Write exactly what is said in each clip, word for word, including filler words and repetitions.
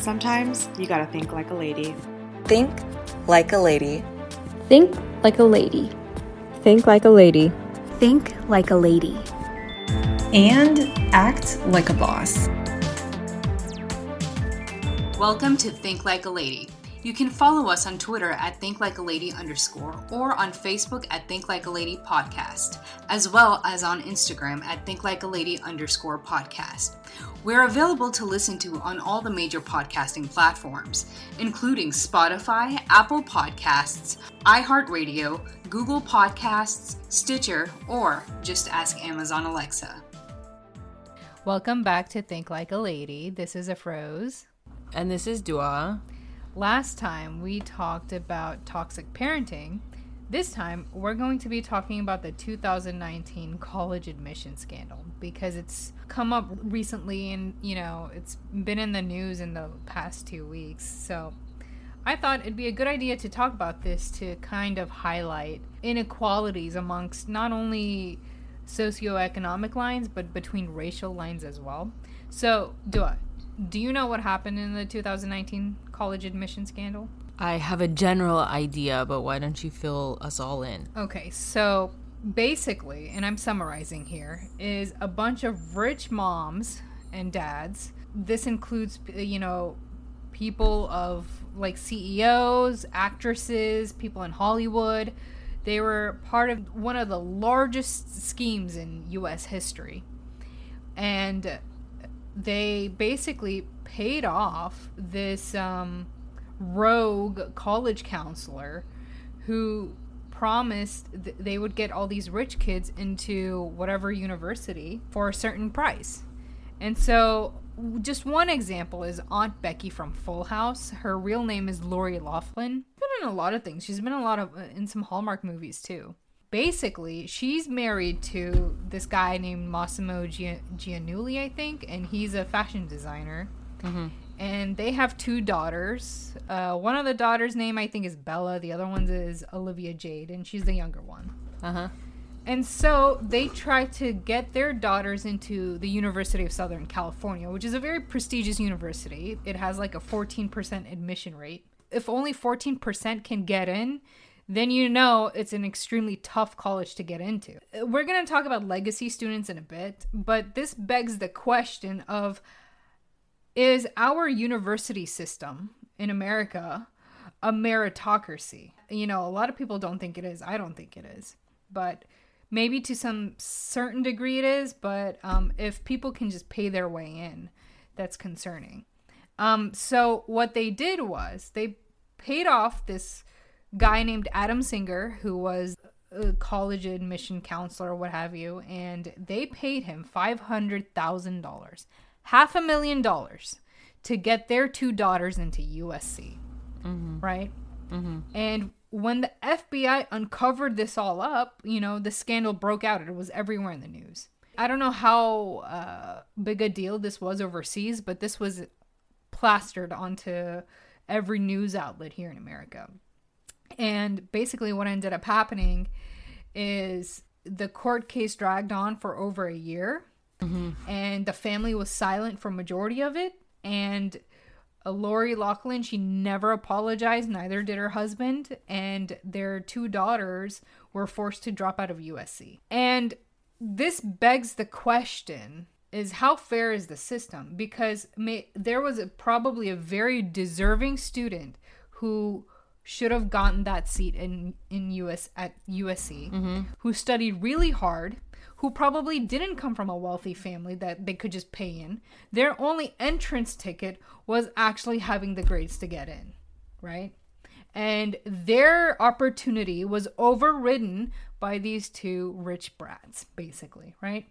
sometimes you gotta think like a lady. Think like a lady. Think like a lady. Think like a lady. Think like a lady. And act like a boss. Welcome to Think Like a Lady. You can follow us on Twitter at ThinkLikeALady underscore or on Facebook at Think Like a Lady Podcast, as well as on Instagram at ThinkLikeALady underscore podcast. We're available to listen to on all the major podcasting platforms, including Spotify, Apple Podcasts, iHeartRadio, Google Podcasts, Stitcher, or just ask Amazon Alexa. Welcome back to Think Like a Lady. This is Afroz. And this is Dua. Last time we talked about toxic parenting. This time we're going to be talking about the two thousand nineteen college admission scandal because it's come up recently and, you know, it's been in the news in the past two weeks. So I thought it'd be a good idea to talk about this to kind of highlight inequalities amongst not only socioeconomic lines, but between racial lines as well. So, Dua, do you know what happened in the two thousand nineteen college admission scandal? I have a general idea, but why don't you fill us all in? Okay, so basically, and I'm summarizing here, is a bunch of rich moms and dads. This includes, you know, people of like C E Os, actresses, people in Hollywood. They were part of one of the largest schemes in U S history. And they basically paid off this um, rogue college counselor who promised th- they would get all these rich kids into whatever university for a certain price. And so just one example is Aunt Becky from Full House. Her real name is Lori Loughlin. She's been in a lot of things. She's been in a lot of in some Hallmark movies too. Basically, she's married to this guy named Massimo Gia- Giannulli, I think, and he's a fashion designer. Mm-hmm. And they have two daughters. Uh, one of the daughters' name, I think, is Bella. The other one is Olivia Jade, and she's the younger one. Uh-huh. And so they try to get their daughters into the University of Southern California, which is a very prestigious university. It has like a fourteen percent admission rate. If only fourteen percent can get in, then you know it's an extremely tough college to get into. We're going to talk about legacy students in a bit, but this begs the question of, is our university system in America a meritocracy? You know, a lot of people don't think it is. I don't think it is. But maybe to some certain degree it is, but um, if people can just pay their way in, that's concerning. Um, so what they did was they paid off this guy named Adam Singer, who was a college admission counselor or what have you, and they paid him five hundred thousand dollars, half a million dollars, to get their two daughters into U S C, mm-hmm. right? Mm-hmm. And when the F B I uncovered this all up, you know, the scandal broke out. It was everywhere in the news. I don't know how uh, big a deal this was overseas, but this was plastered onto every news outlet here in America. And basically what ended up happening is the court case dragged on for over a year. Mm-hmm. And the family was silent for majority of it. And uh, Lori Loughlin, she never apologized. Neither did her husband. And their two daughters were forced to drop out of U S C. And this begs the question, is how fair is the system? Because may, there was a, probably a very deserving student who should have gotten that seat in, in U S at U S C, mm-hmm. who studied really hard, who probably didn't come from a wealthy family that they could just pay in. Their only entrance ticket was actually having the grades to get in, right? And their opportunity was overridden by these two rich brats, basically, right?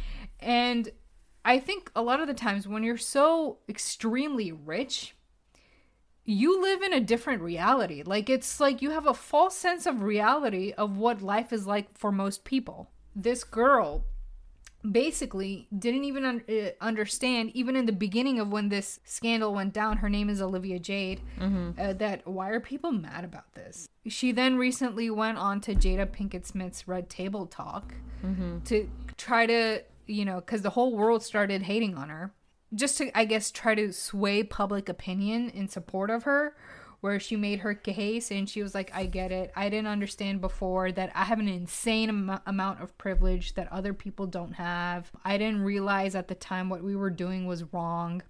And I think a lot of the times when you're so extremely rich, you live in a different reality. Like, it's like you have a false sense of reality of what life is like for most people. This girl basically didn't even un- uh, understand, even in the beginning of when this scandal went down, her name is Olivia Jade, mm-hmm. uh, that why are people mad about this? She then recently went on to Jada Pinkett Smith's Red Table Talk mm-hmm. to try to, you know, because the whole world started hating on her. just to, I guess, try to sway public opinion in support of her, where she made her case and she was like, I get it. I didn't understand before that I have an insane am- amount of privilege that other people don't have. I didn't realize at the time what we were doing was wrong.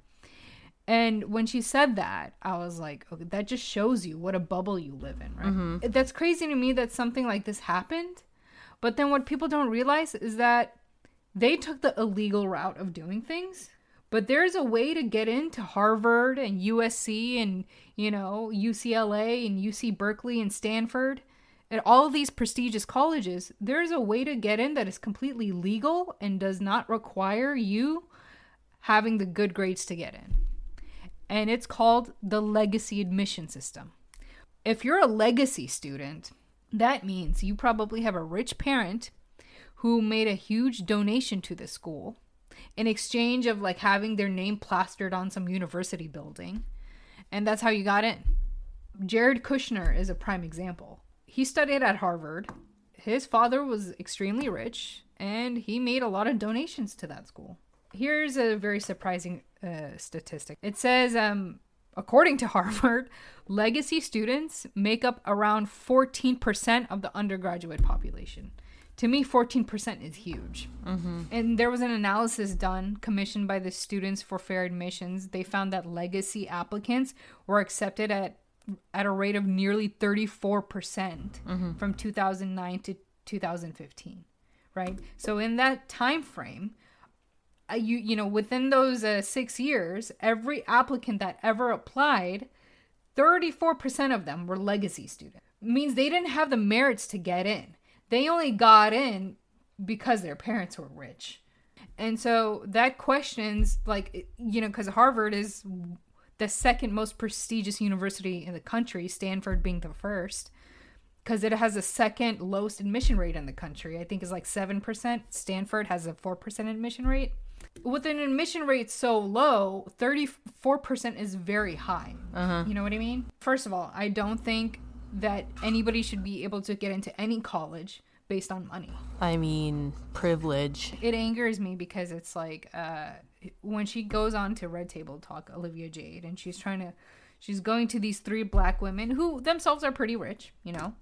And when she said that, I was like, okay, that just shows you what a bubble you live in, right? Mm-hmm. That's crazy to me that something like this happened. But then what people don't realize is that they took the illegal route of doing things. But there's a way to get into Harvard and U S C and, you know, U C L A and U C Berkeley and Stanford and all of these prestigious colleges. There's a way to get in that is completely legal and does not require you having the good grades to get in. And it's called the legacy admission system. If you're a legacy student, that means you probably have a rich parent who made a huge donation to the school in exchange of like having their name plastered on some university building. And that's how you got in. Jared Kushner is a prime example. He studied at Harvard. His father was extremely rich and he made a lot of donations to that school. Here's a very surprising uh, statistic. It says, um, according to Harvard, legacy students make up around fourteen percent of the undergraduate population. To me, fourteen percent is huge. Mm-hmm. And there was an analysis done, commissioned by the Students for Fair Admissions. They found that legacy applicants were accepted at at a rate of nearly thirty-four percent mm-hmm. from two thousand nine to two thousand fifteen, right? So in that time frame, uh, you you know, within those uh, six years, every applicant that ever applied, thirty-four percent of them were legacy students. It means they didn't have the merits to get in. They only got in because their parents were rich. And so that questions, like, you know, because Harvard is the second most prestigious university in the country, Stanford being the first, because it has the second lowest admission rate in the country. I think it's like seven percent. Stanford has a four percent admission rate. With an admission rate so low, thirty-four percent is very high. Uh-huh. You know what I mean? First of all, I don't think that anybody should be able to get into any college based on money. I mean, privilege. It angers me because it's like uh, when she goes on to Red Table Talk, Olivia Jade, and she's trying to, she's going to these three black women who themselves are pretty rich, you know?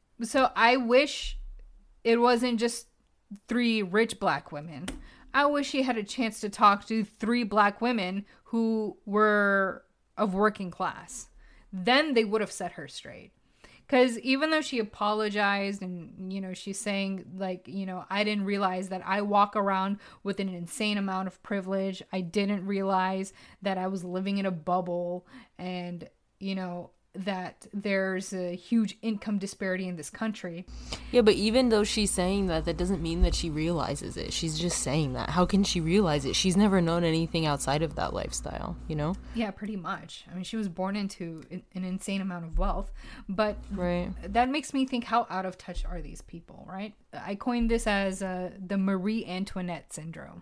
So I wish it wasn't just three rich black women. I wish she had a chance to talk to three black women who were of working class. Then they would have set her straight. Because even though she apologized and, you know, she's saying, like, you know, I didn't realize that I walk around with an insane amount of privilege. I didn't realize that I was living in a bubble and, you know, that there's a huge income disparity in this country. Yeah, but even though she's saying that, that doesn't mean that she realizes it. She's just saying that. How can she realize it? She's never known anything outside of that lifestyle, you know? Yeah, pretty much. I mean, she was born into an insane amount of wealth, but right. That makes me think, how out of touch are these people, right? I coined this as uh, the Marie Antoinette syndrome.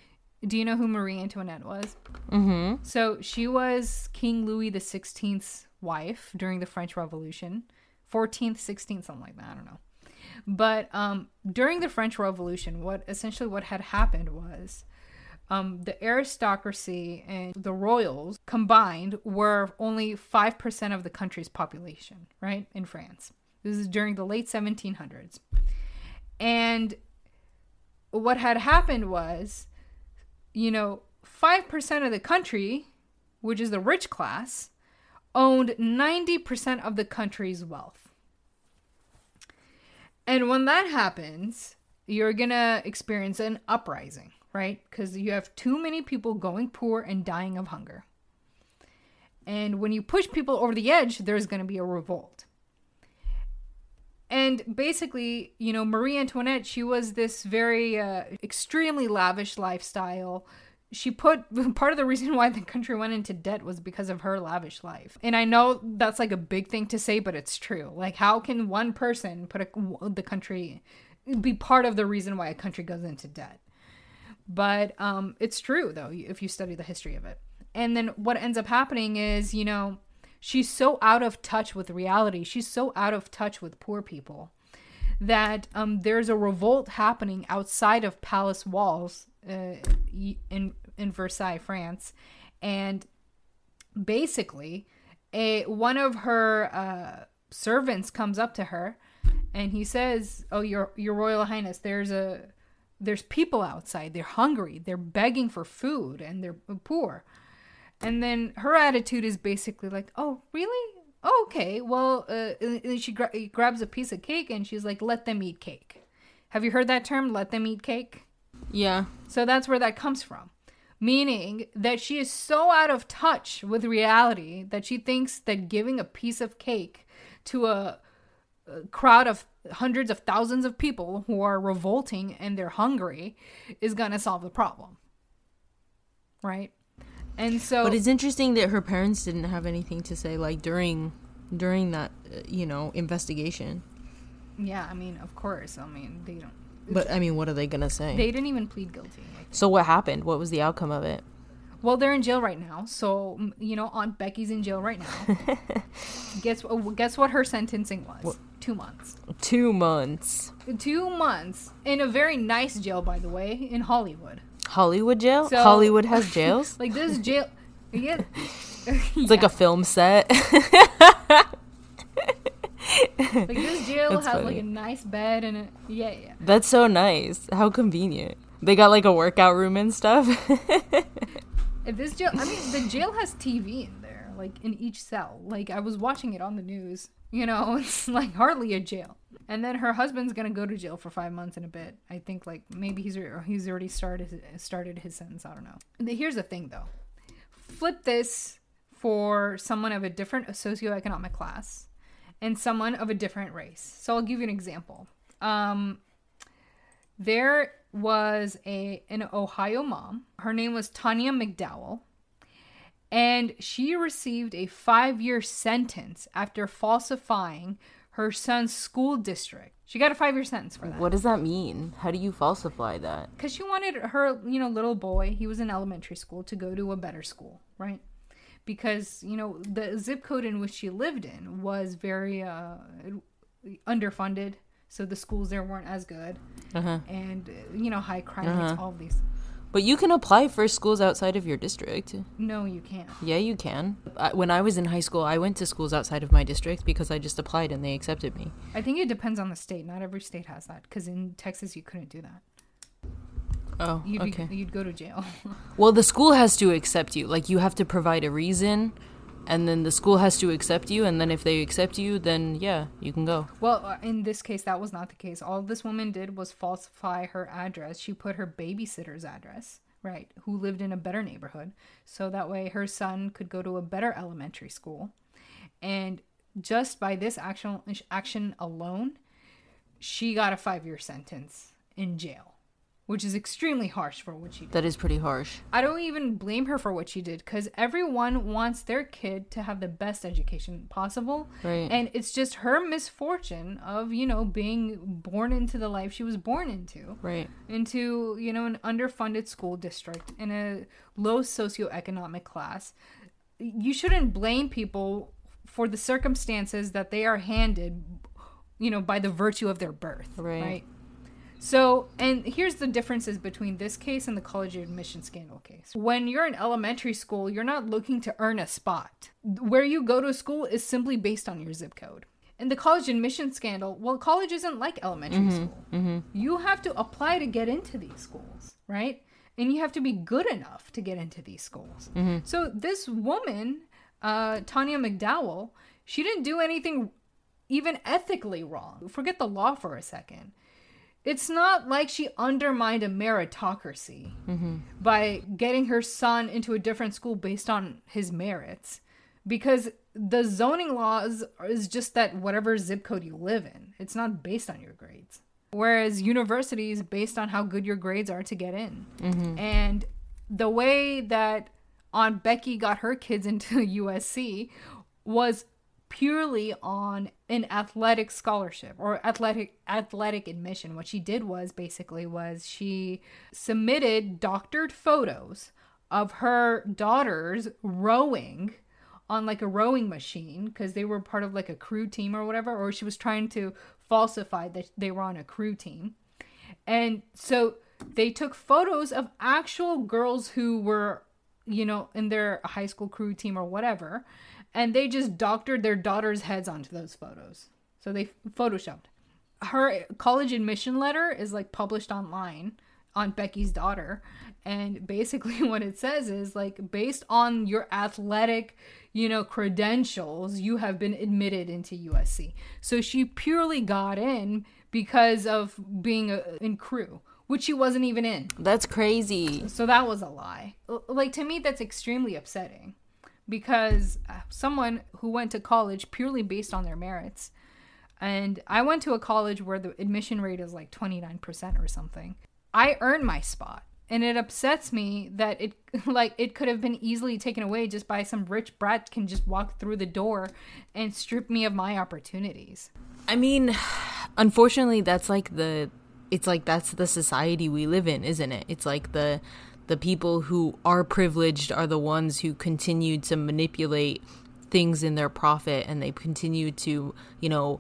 Do you know who Marie Antoinette was? Mm-hmm. So she was King Louis the sixteenth's wife during the French Revolution, fourteenth, sixteenth, something like that. I don't know. But um, during the French Revolution, what essentially what had happened was um, the aristocracy and the royals combined were only five percent of the country's population, right, in France. This is during the late seventeen hundreds. And what had happened was, you know, five percent of the country, which is the rich class, owned ninety percent of the country's wealth. And when that happens, you're going to experience an uprising, right? Because you have too many people going poor and dying of hunger. And when you push people over the edge, there's going to be a revolt. And basically, you know, Marie Antoinette, she was this very uh, extremely lavish lifestyle. She put, part of the reason why the country went into debt was because of her lavish life. And I know that's like a big thing to say, but it's true. Like, how can one person put a, the country, be part of the reason why a country goes into debt? But um, it's true, though, if you study the history of it. And then what ends up happening is, you know, she's so out of touch with reality. She's so out of touch with poor people that um, there's a revolt happening outside of palace walls uh, in in Versailles, France. And basically, a one of her uh, servants comes up to her and he says, "Oh, your your Royal Highness, there's a there's people outside. They're hungry. They're begging for food and they're poor." And then her attitude is basically like, "Oh, really? Oh, okay. Well," uh, and she gra- grabs a piece of cake and she's like, "Let them eat cake." Have you heard that term, "let them eat cake"? Yeah. So that's where that comes from. Meaning that she is so out of touch with reality that she thinks that giving a piece of cake to a, a crowd of hundreds of thousands of people who are revolting and they're hungry is going to solve the problem. Right? And so... But it's interesting that her parents didn't have anything to say, like, during during that, uh, you know, investigation. Yeah, I mean, of course. I mean, they don't... But, I mean, what are they going to say? They didn't even plead guilty. So what happened? What was the outcome of it? Well, they're in jail right now. So, you know, Aunt Becky's in jail right now. guess, guess what her sentencing was? What? Two months. Two months. Two months. In a very nice jail, by the way, in Hollywood. Hollywood jail? So, Hollywood has jails? Like this jail... Yeah. It's yeah. like a film set. Like this jail That's has funny. like a nice bed and a, yeah, yeah. That's so nice. How convenient. They got like a workout room and stuff. If this jail, I mean, the jail has T V in there, like in each cell. Like I was watching it on the news. You know, it's like hardly a jail. And then her husband's gonna go to jail for five months and a bit. I think like maybe he's he's already started started his sentence. I don't know. Here's the thing though. Flip this for someone of a different socioeconomic class and someone of a different race. So I'll give you an example. Um, there was a an Ohio mom. Her name was Tanya McDowell. And she received a five-year sentence after falsifying her son's school district. She got a five-year sentence for that. What does that mean? How do you falsify that? Because she wanted her, you know, little boy, he was in elementary school, to go to a better school, right? Because, you know, the zip code in which she lived in was very uh, underfunded. So the schools there weren't as good. Uh-huh. And, you know, high crime rates, uh-huh. all of these. But you can apply for schools outside of your district. No, you can't. Yeah, you can. When I was in high school, I went to schools outside of my district because I just applied and they accepted me. I think it depends on the state. Not every state has that. Because in Texas, you couldn't do that. Oh, you'd okay. Be, you'd go to jail. Well, the school has to accept you. Like, you have to provide a reason, and then the school has to accept you, and then if they accept you, then, yeah, you can go. Well, in this case, that was not the case. All this woman did was falsify her address. She put her babysitter's address, right, who lived in a better neighborhood, so that way her son could go to a better elementary school. And just by this action, action alone, she got a five-year sentence in jail. Which is extremely harsh for what she did. That is pretty harsh. I don't even blame her for what she did, because everyone wants their kid to have the best education possible. Right. And it's just her misfortune of, you know, being born into the life she was born into. Right. Into, you know, an underfunded school district in a low socioeconomic class. You shouldn't blame people for the circumstances that they are handed, you know, by the virtue of their birth. Right. Right. So, and here's the differences between this case and the college admission scandal case. When you're in elementary school, you're not looking to earn a spot. Where you go to school is simply based on your zip code. In the college admission scandal, well, college isn't like elementary mm-hmm, school. Mm-hmm. You have to apply to get into these schools, right? And you have to be good enough to get into these schools. Mm-hmm. So this woman, uh, Tanya McDowell, she didn't do anything even ethically wrong. Forget the law for a second. It's not like she undermined a meritocracy mm-hmm. by getting her son into a different school based on his merits. Because the zoning laws is just that whatever zip code you live in. It's not based on your grades. Whereas university is based on how good your grades are to get in. Mm-hmm. And the way that Aunt Becky got her kids into U S C was purely on an athletic scholarship or athletic athletic admission. What she did was basically was she submitted doctored photos of her daughters rowing on like a rowing machine because they were part of like a crew team or whatever, or she was trying to falsify that they were on a crew team. And so they took photos of actual girls who were, you know, in their high school crew team or whatever, and they just doctored their daughters' heads onto those photos. So they photoshopped. Her college admission letter is like published online on Becky's daughter, and basically what it says is like, based on your athletic, you know, credentials, you have been admitted into U S C. So she purely got in because of being a, in crew, which she wasn't even in. That's crazy. So that was a lie. Like, to me, that's extremely upsetting, because someone who went to college purely based on their merits, and I went to a college where the admission rate is like twenty-nine percent or something. I earned my spot, and it upsets me that it like it could have been easily taken away just by some rich brat can just walk through the door and strip me of my opportunities. I mean, unfortunately, that's like the it's like that's the society we live in, isn't it? It's like the the people who are privileged are the ones who continue to manipulate things in their profit, and they continue to, you know,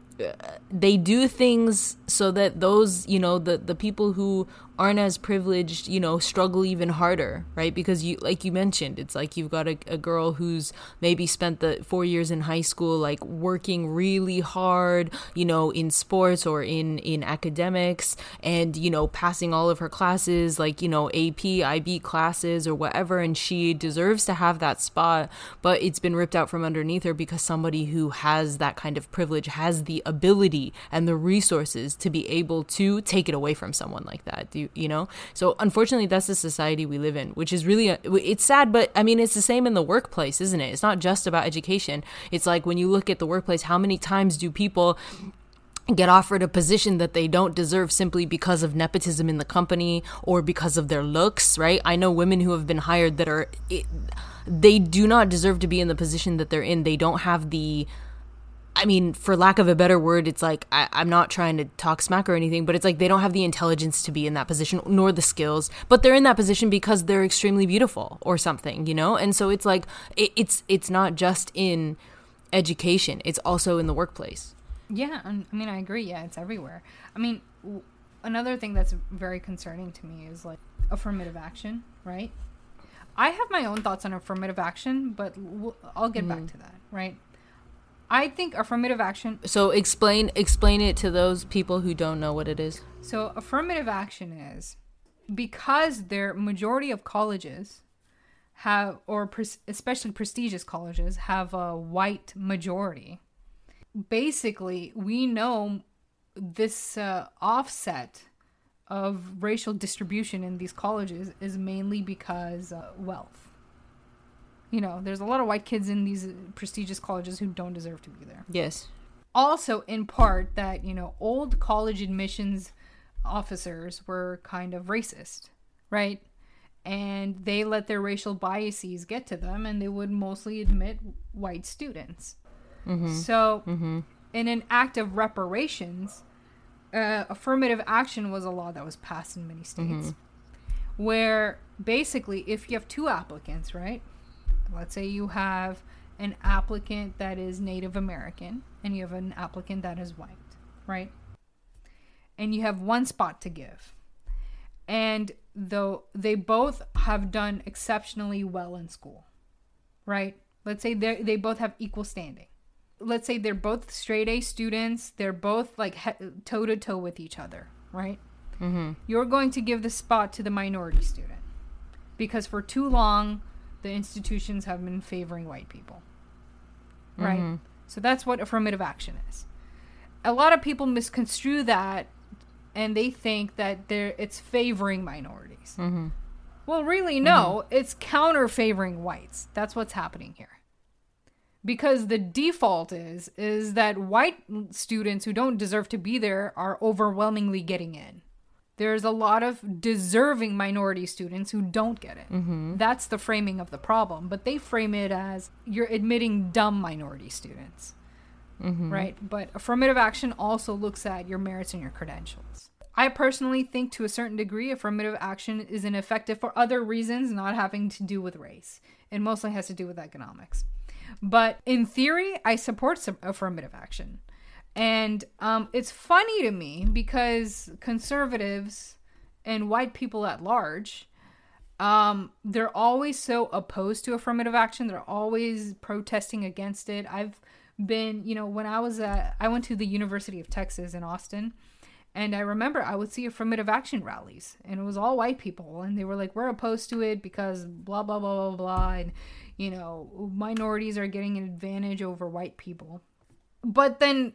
they do things so that those, you know, the, the people who aren't as privileged, you know, struggle even harder, right? Because you, like you mentioned, it's like you've got a, a girl who's maybe spent the four years in high school, like working really hard, you know, in sports or in, in academics, and, you know, passing all of her classes, like, you know, A P, I B classes or whatever. And she deserves to have that spot, but it's been ripped out from underneath her because somebody who has that kind of privilege has the ability and the resources to be able to take it away from someone like that. Do you, you know? So unfortunately, that's the society we live in, which is really, it's sad, but I mean, it's the same in the workplace, isn't it? It's not just about education. It's like when you look at the workplace, how many times do people get offered a position that they don't deserve simply because of nepotism in the company or because of their looks, right? I know women who have been hired that are, it, they do not deserve to be in the position that they're in. They don't have the, I mean, for lack of a better word, it's like, I, I'm not trying to talk smack or anything, but it's like they don't have the intelligence to be in that position, nor the skills, but they're in that position because they're extremely beautiful or something, you know? And so it's like, it, it's it's not just in education, it's also in the workplace. Yeah, I mean, I agree. Yeah, it's everywhere. I mean, w- another thing that's very concerning to me is like affirmative action, right? I have my own thoughts on affirmative action, but w- I'll get mm-hmm. back to that, right? I think affirmative action... So explain explain it to those people who don't know what it is. So affirmative action is because their majority of colleges have, or pre- especially prestigious colleges, have a white majority. Basically, we know this uh, offset of racial distribution in these colleges is mainly because uh, wealth. You know, there's a lot of white kids in these prestigious colleges who don't deserve to be there. Yes. Also, in part, that, you know, old college admissions officers were kind of racist, right? And they let their racial biases get to them, and they would mostly admit white students. Mm-hmm. So, mm-hmm. in an act of reparations, uh, affirmative action was a law that was passed in many states, mm-hmm. where basically, if you have two applicants, right? Let's say you have an applicant that is Native American and you have an applicant that is white, right? And you have one spot to give. And though they both have done exceptionally well in school, right? Let's say they they both have equal standing. Let's say they're both straight A students. They're both like toe to toe with each other, right? Mm-hmm. You're going to give the spot to the minority student because for too long, the institutions have been favoring white people, right? Mm-hmm. So that's what affirmative action is. A lot of people misconstrue that, and they think that they're, it's favoring minorities. Mm-hmm. Well, really, no. Mm-hmm. It's counter-favoring whites. That's what's happening here. Because the default is, is that white students who don't deserve to be there are overwhelmingly getting in. There's a lot of deserving minority students who don't get it. Mm-hmm. That's the framing of the problem. But they frame it as you're admitting dumb minority students, mm-hmm. right? But affirmative action also looks at your merits and your credentials. I personally think to a certain degree, affirmative action is ineffective for other reasons, not having to do with race. It mostly has to do with economics. But in theory, I support some affirmative action. And um, it's funny to me because conservatives and white people at large, um, they're always so opposed to affirmative action. They're always protesting against it. I've been, you know, when I was at, I went to the University of Texas in Austin, and I remember I would see affirmative action rallies, and it was all white people, and they were like, we're opposed to it because blah, blah, blah, blah, blah, and, you know, minorities are getting an advantage over white people. But then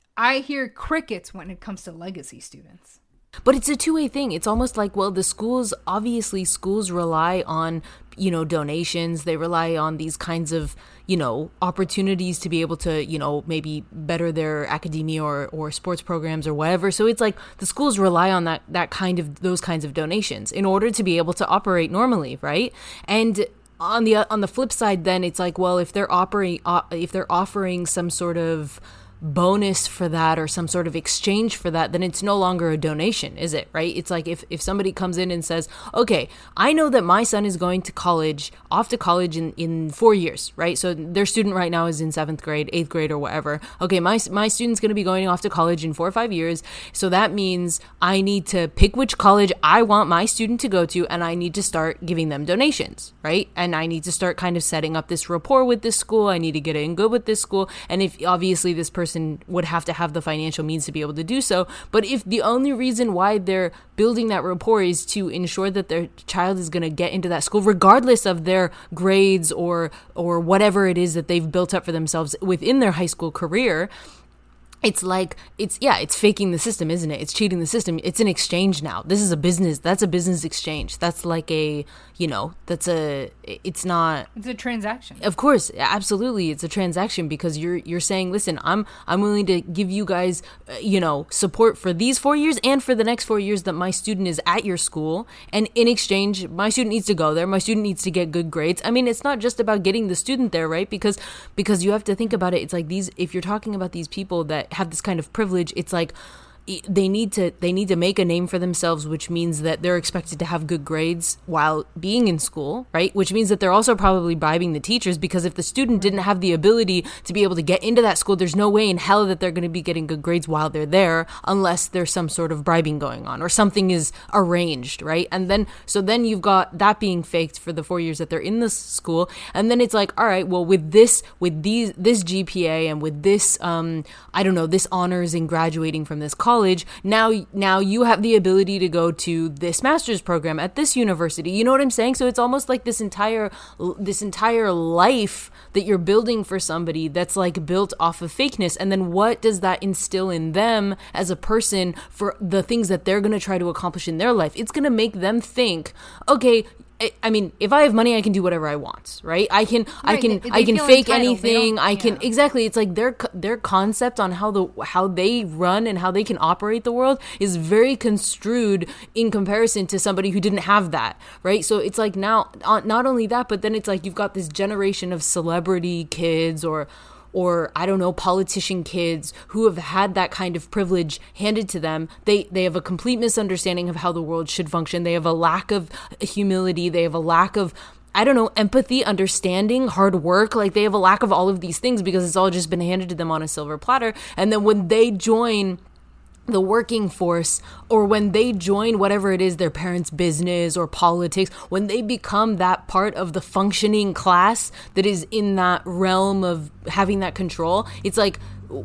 I hear crickets when it comes to legacy students. But it's a two-way thing. It's almost like, well, the schools, obviously schools rely on, you know, donations. They rely on these kinds of, you know, opportunities to be able to, you know, maybe better their academia or, or sports programs or whatever. So it's like the schools rely on that, that kind of, those kinds of donations in order to be able to operate normally, right? And on the, on the flip side, then it's like, well, if they're operating, uh, if they're offering some sort of bonus for that or some sort of exchange for that, then it's no longer a donation, is it? Right? It's like if, if somebody comes in and says, okay, I know that my son is going to college, off to college in, in four years, right? So their student right now is in seventh grade, eighth grade or whatever. Okay, my, my student's going to be going off to college in four or five years. So that means I need to pick which college I want my student to go to, and I need to start giving them donations, right? And I need to start kind of setting up this rapport with this school. I need to get in good with this school. And if obviously this person would have to have the financial means to be able to do so. But if the only reason why they're building that rapport is to ensure that their child is going to get into that school, regardless of their grades or or whatever it is that they've built up for themselves within their high school career, it's like, it's, yeah, it's faking the system, isn't it? It's cheating the system. It's an exchange now. This is a business. That's a business exchange. That's like a, you know, that's a, it's not. It's a transaction. Of course, absolutely. It's a transaction because you're, you're saying, listen, I'm, I'm willing to give you guys, uh, you know, support for these four years and for the next four years that my student is at your school. And in exchange, my student needs to go there. My student needs to get good grades. I mean, it's not just about getting the student there, right? Because, because you have to think about it. It's like these, if you're talking about these people that have this kind of privilege, it's like they need to they need to make a name for themselves, which means that they're expected to have good grades while being in school, right? Which means that they're also probably bribing the teachers, because if the student didn't have the ability to be able to get into that school, there's no way in hell that they're going to be getting good grades while they're there, unless there's some sort of bribing going on or something is arranged, right? And then so then you've got that being faked for the four years that they're in the school, and then it's like, all right, well, with this with these this G P A and with this um I don't know this honors in graduating from this college, now now you have the ability to go to this master's program at this university. You know what I'm saying? So it's almost like this entire this entire life that you're building for somebody that's like built off of fakeness. And then what does that instill in them as a person for the things that they're going to try to accomplish in their life? It's going to make them think, okay, I mean, if I have money, I can do whatever I want, right? I can, right, I can, they, they I can fake anything. I can, yeah. Exactly. It's like their their concept on how the how they run and how they can operate the world is very construed in comparison to somebody who didn't have that, right? So it's like now, not only that, but then it's like you've got this generation of celebrity kids or. or I don't know, politician kids who have had that kind of privilege handed to them. They they have a complete misunderstanding of how the world should function. They have a lack of humility. They have a lack of, I don't know, empathy, understanding, hard work. Like they have a lack of all of these things because it's all just been handed to them on a silver platter. And then when they join the working force, or when they join whatever it is, their parents' business or politics, when they become that part of the functioning class that is in that realm of having that control, it's like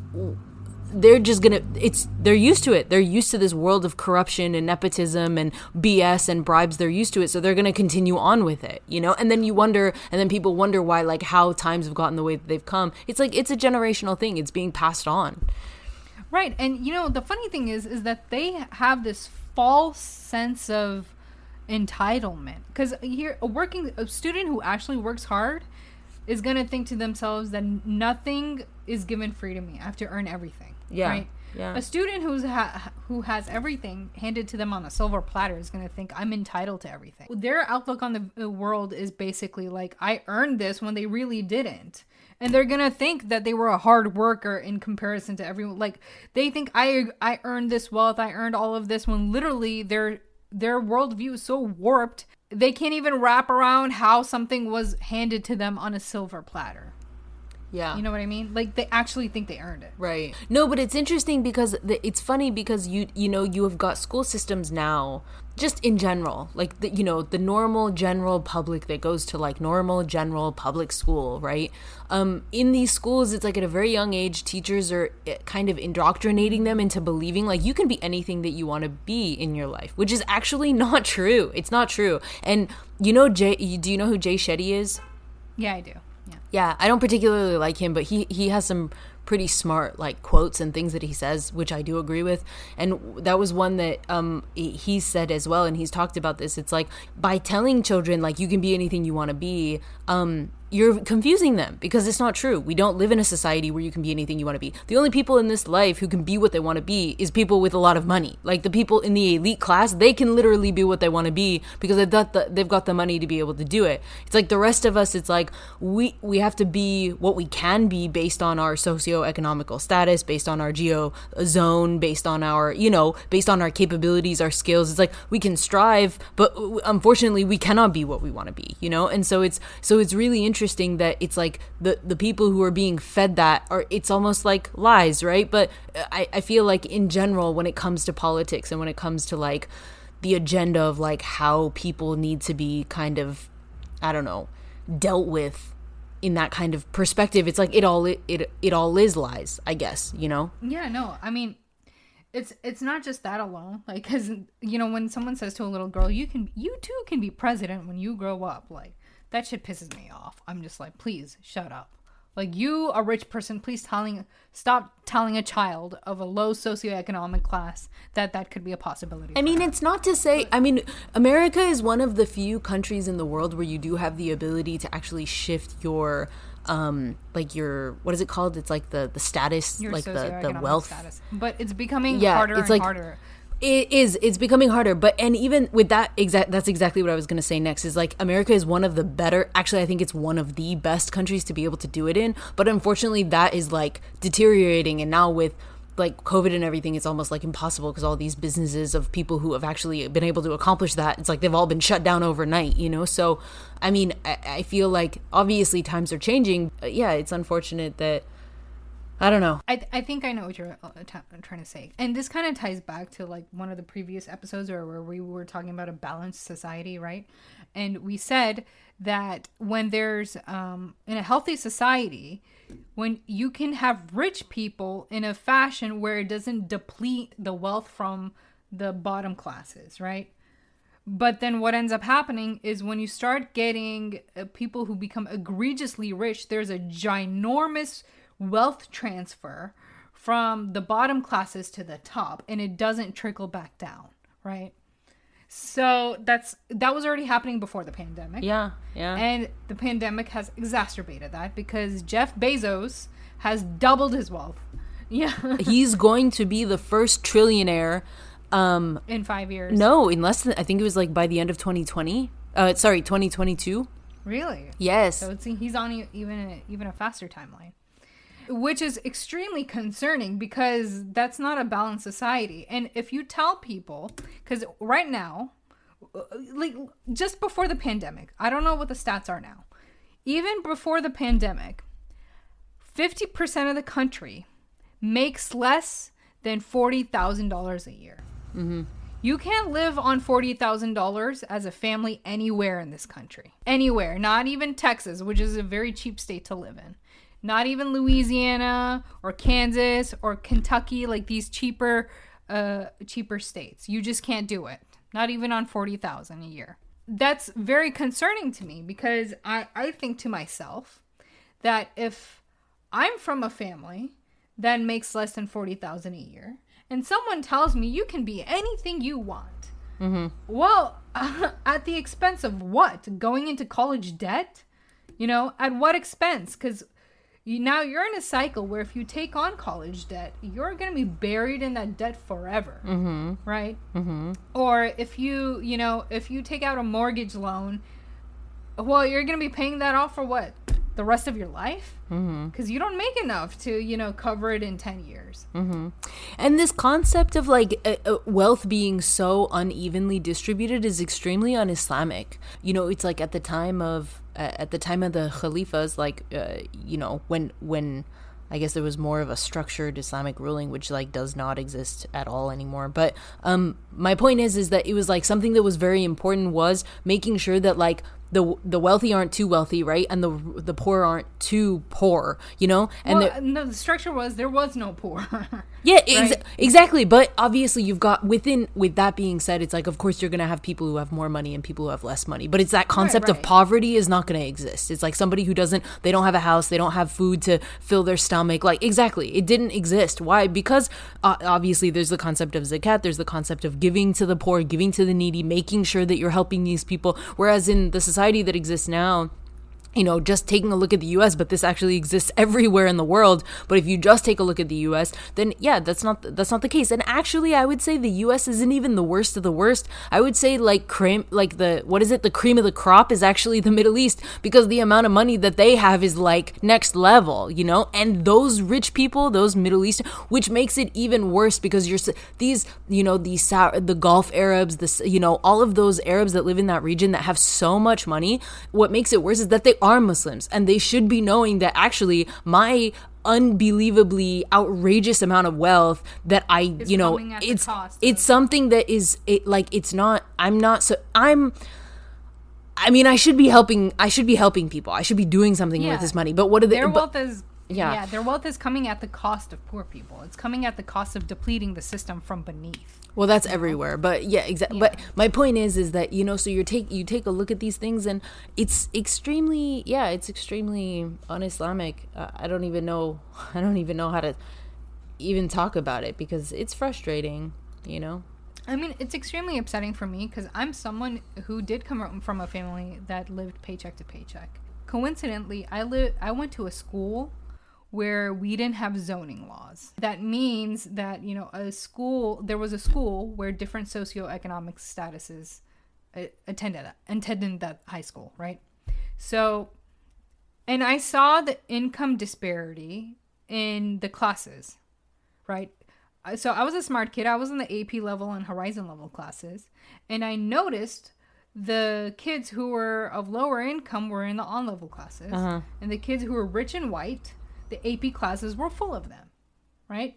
they're just gonna it's they're used to it. They're used to this world of corruption and nepotism and B S and bribes. They're used to it, so they're gonna continue on with it, you know. And then you wonder, and then people wonder why, like, how times have gotten the way that they've come. It's like it's a generational thing. It's being passed on. Right. And, you know, the funny thing is, is that they have this false sense of entitlement. Because here, a working a student who actually works hard is going to think to themselves that nothing is given free to me. I have to earn everything. Yeah. Right? Yeah. A student who's ha- who has everything handed to them on a silver platter is going to think, I'm entitled to everything. Their outlook on the, the world is basically like, I earned this when they really didn't. And they're going to think that they were a hard worker in comparison to everyone. Like, they think I I earned this wealth, I earned all of this, when literally their their worldview is so warped, they can't even wrap around how something was handed to them on a silver platter. Yeah. You know what I mean? Like, they actually think they earned it. Right. No, but it's interesting because the, it's funny because you you know, you have got school systems now, just in general, like, the, you know, the normal general public that goes to, like, normal general public school, right? Um, in these schools, it's like at a very young age, teachers are kind of indoctrinating them into believing, like, you can be anything that you want to be in your life, which is actually not true. It's not true. And, you know, Jay, do you know who Jay Shetty is? Yeah, I do. Yeah. Yeah, I don't particularly like him, but he, he has some pretty smart, like, quotes and things that he says, which I do agree with. And that was one that um he said as well, and he's talked about this. It's like, by telling children, like, you can be anything you want to be, um you're confusing them, because it's not true. We don't live in a society where you can be anything you want to be. The only people in this life who can be what they want to be is people with a lot of money. Like, the people in the elite class, they can literally be what they want to be because they've got the, they've got the money to be able to do it. It's like the rest of us, it's like we we have to be what we can be based on our socioeconomical status, based on our geo zone, based on our, you know, based on our capabilities, our skills. It's like we can strive, but unfortunately we cannot be what we want to be, you know? And so it's so it's really interesting Interesting that it's like the the people who are being fed that are, it's almost like lies, right? But I, I feel like in general, when it comes to politics and when it comes to like the agenda of like how people need to be kind of, I don't know, dealt with in that kind of perspective, it's like it all it it, it all is lies, I guess, you know? Yeah, no, I mean, it's it's not just that alone. Like, because, you know, when someone says to a little girl, you can you too can be president when you grow up, like, that shit pisses me off. I'm just like, please shut up. Like, you, a rich person, please telling, stop telling a child of a low socioeconomic class that that could be a possibility. I mean, her. It's not to say, I mean, America is one of the few countries in the world where you do have the ability to actually shift your, um, like your, what is it called? It's like the, the status, your like the, the wealth. Status. But it's becoming yeah, harder it's and like, harder. It is. It's becoming harder. But, and even with that, exact, that's exactly what I was going to say next, is like America is one of the better, actually, I think it's one of the best countries to be able to do it in. But unfortunately, that is like deteriorating. And now with like COVID and everything, it's almost like impossible because all these businesses of people who have actually been able to accomplish that, it's like they've all been shut down overnight, you know? So, I mean, I, I feel like obviously times are changing. Yeah, it's unfortunate that, I don't know. I th- I think I know what you're uh, t- trying to say. And this kind of ties back to like one of the previous episodes or where we were talking about a balanced society, right? And we said that when there's, um, in a healthy society, when you can have rich people in a fashion where it doesn't deplete the wealth from the bottom classes, right? But then what ends up happening is when you start getting uh, people who become egregiously rich, there's a ginormous wealth transfer from the bottom classes to the top, and it doesn't trickle back down, right? So that's that was already happening before the pandemic. Yeah, yeah. And the pandemic has exacerbated that because Jeff Bezos has doubled his wealth. Yeah. He's going to be the first trillionaire um in five years. No, in less than, I think it was like by the end of twenty twenty. Uh sorry, twenty twenty-two. Really? Yes. So it's he's on even a, even a faster timeline. Which is extremely concerning because that's not a balanced society. And if you tell people, because right now, like just before the pandemic, I don't know what the stats are now. Even before the pandemic, fifty percent of the country makes less than forty thousand dollars a year. Mm-hmm. You can't live on forty thousand dollars as a family anywhere in this country. Anywhere. Not even Texas, which is a very cheap state to live in. Not even Louisiana or Kansas or Kentucky, like these cheaper uh, cheaper states. You just can't do it. Not even on forty thousand dollars a year. That's very concerning to me because I, I think to myself that if I'm from a family that makes less than forty thousand dollars a year and someone tells me you can be anything you want, mm-hmm. well, uh, at the expense of what? Going into college debt? You know, at what expense? Because You, now you're in a cycle where if you take on college debt, you're going to be buried in that debt forever, mm-hmm. right? Mm-hmm. Or if you, you know, if you take out a mortgage loan, well, you're going to be paying that off for what? The rest of your life? Because mm-hmm. you don't make enough to, you know, cover it in ten years. Mm-hmm. And this concept of like uh, uh, wealth being so unevenly distributed is extremely un-Islamic. You know, it's like at the time of at the time of the Khalifas, like, uh, you know, when when I guess there was more of a structured Islamic ruling, which like does not exist at all anymore. But um, my point is, is that it was like something that was very important was making sure that like the the wealthy aren't too wealthy, right, and the the poor aren't too poor, you know. And well, the, no, the structure was there was no poor. yeah, ex- right? exactly. But obviously, you've got within. With that being said, it's like of course you're gonna have people who have more money and people who have less money. But it's that concept right, right. of poverty is not gonna exist. It's like somebody who doesn't, they don't have a house, they don't have food to fill their stomach. Like exactly, it didn't exist. Why? Because uh, obviously there's the concept of zakat. There's the concept of giving to the poor, giving to the needy, making sure that you're helping these people. Whereas in the society that exists now. Now, you know, just taking a look at the U S, but this actually exists everywhere in the world. But if you just take a look at the U S, then yeah, that's not that's not the case. And actually, I would say the U S isn't even the worst of the worst. I would say like cream, like the what is it? The cream of the crop is actually the Middle East, because the amount of money that they have is like next level, you know. And those rich people, those Middle East, which makes it even worse because you're these, you know, these the Gulf Arabs, this, you know, all of those Arabs that live in that region that have so much money. What makes it worse is that they are Muslims, and they should be knowing that actually my unbelievably outrageous amount of wealth that I, it's you know, it's it's something that is it like it's not. I'm not so I'm. I mean, I should be helping. I should be helping people. I should be doing something yeah. with this money. But what are they? Their but, wealth is. Yeah. yeah, their wealth is coming at the cost of poor people. It's coming at the cost of depleting the system from beneath. Well, that's everywhere, but yeah, exactly. Yeah. But my point is, is that you know, so you take you take a look at these things, and it's extremely, yeah, it's extremely un-Islamic. Uh, I don't even know, I don't even know how to even talk about it because it's frustrating, you know. I mean, it's extremely upsetting for me because I'm someone who did come from a family that lived paycheck to paycheck. Coincidentally, I live, I went to a school where we didn't have zoning laws. That means that, you know, a school, there was a school where different socioeconomic statuses attended, attended that high school, right? So, and I saw the income disparity in the classes, right? So I was a smart kid. I was in the A P level and Horizon level classes. And I noticed the kids who were of lower income were in the on-level classes. Uh-huh. And the kids who were rich and white, the A P classes were full of them, right?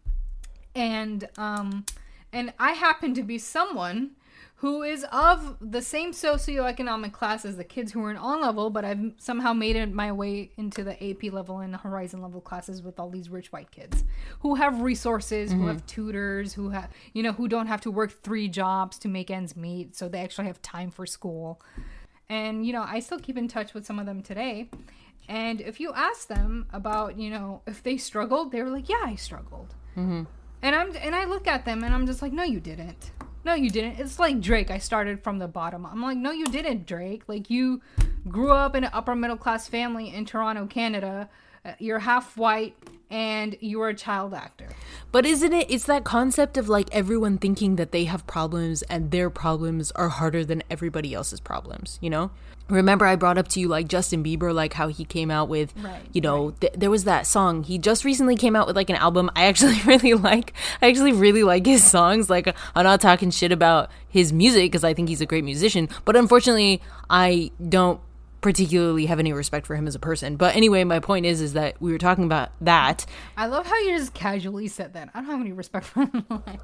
And um, and I happen to be someone who is of the same socioeconomic class as the kids who are in on-level, but I've somehow made it my way into the A P level and the Horizon level classes with all these rich white kids who have resources, mm-hmm. who have tutors, who have, you know, who don't have to work three jobs to make ends meet, so they actually have time for school. And, you know, I still keep in touch with some of them today. And if you ask them about, you know, if they struggled, they were like, yeah, I struggled. Mm-hmm. And I'm and I look at them and I'm just like, no, you didn't. No, you didn't. It's like Drake. I started from the bottom. I'm like, no, you didn't, Drake. Like, you grew up in an upper middle class family in Toronto, Canada. Uh, you're half white and you were a child actor. But isn't it, it's that concept of like everyone thinking that they have problems and their problems are harder than everybody else's problems, you know? Remember I brought up to you like Justin Bieber, like how he came out with, right, you know, right. th- there was that song. He just recently came out with like an album. I actually really like, I actually really like his songs. Like, I'm not talking shit about his music because I think he's a great musician. But unfortunately, I don't particularly have any respect for him as a person. But anyway, my point is is that we were talking about that. I love how you just casually said that. I don't have any respect for him.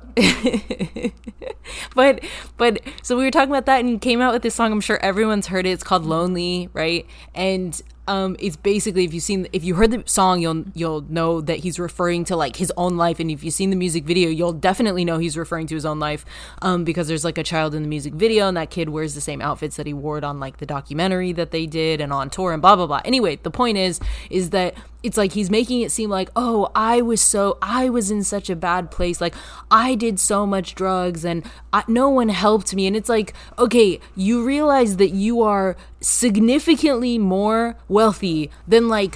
but but so we were talking about that, and he came out with this song. I'm sure everyone's heard it. It's called Lonely, right? And um it's basically, if you've seen if you heard the song, you'll you'll know that he's referring to like his own life, and if you've seen the music video, you'll definitely know he's referring to his own life, um because there's like a child in the music video, and that kid wears the same outfits that he wore on like the documentary that they did and on tour and blah blah blah. Anyway, the point is is that it's like he's making it seem like, oh, I was so I was in such a bad place, like I did so much drugs and I, no one helped me. And it's like, okay, you realize that you are significantly more wealthy than like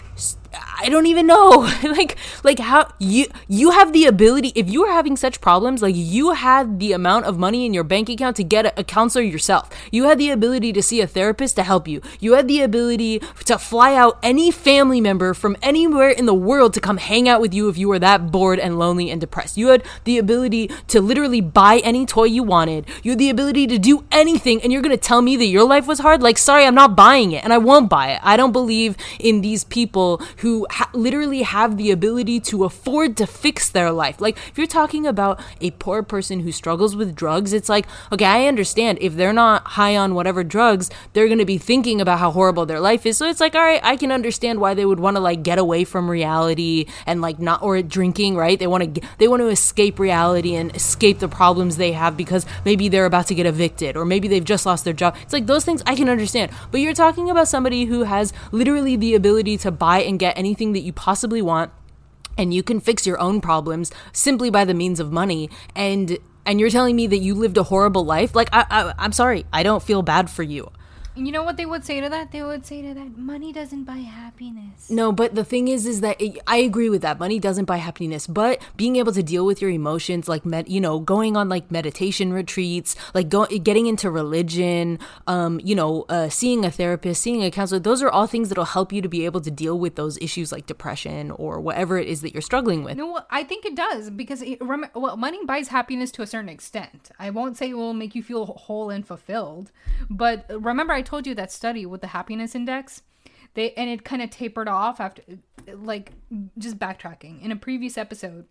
I don't even know. like, like how you, you have the ability, if you are having such problems, like you had the amount of money in your bank account to get a, a counselor yourself. You had the ability to see a therapist to help you. You had the ability to fly out any family member from anywhere in the world to come hang out with you if you were that bored and lonely and depressed. You had the ability to literally buy any toy you wanted. You had the ability to do anything, and you're going to tell me that your life was hard? Like, sorry, I'm not buying it, and I won't buy it. I don't believe in these people who ha- literally have the ability to afford to fix their life. Like, if you're talking about a poor person who struggles with drugs, it's like, okay, I understand if they're not high on whatever drugs, they're going to be thinking about how horrible their life is. So it's like, all right, I can understand why they would want to like get away from reality and like not, or drinking, right? They want to, they want to escape reality and escape the problems they have because maybe they're about to get evicted or maybe they've just lost their job. It's like those things I can understand. But you're talking about somebody who has literally the ability to buy and get anything that you possibly want, and you can fix your own problems simply by the means of money, and and you're telling me that you lived a horrible life. Like, I, I I'm sorry, I don't feel bad for you. You know what they would say to that? They would say to that, money doesn't buy happiness. No, but the thing is, is that it, I agree with that. Money doesn't buy happiness, but being able to deal with your emotions, like, med, you know, going on like meditation retreats, like go, getting into religion, um, you know, uh, seeing a therapist, seeing a counselor, those are all things that'll help you to be able to deal with those issues like depression or whatever it is that you're struggling with. No, I think it does because it, rem- well, money buys happiness to a certain extent. I won't say it will make you feel whole and fulfilled, but remember I told you that study with the happiness index, they and it kind of tapered off after, like, just backtracking. In a previous episode,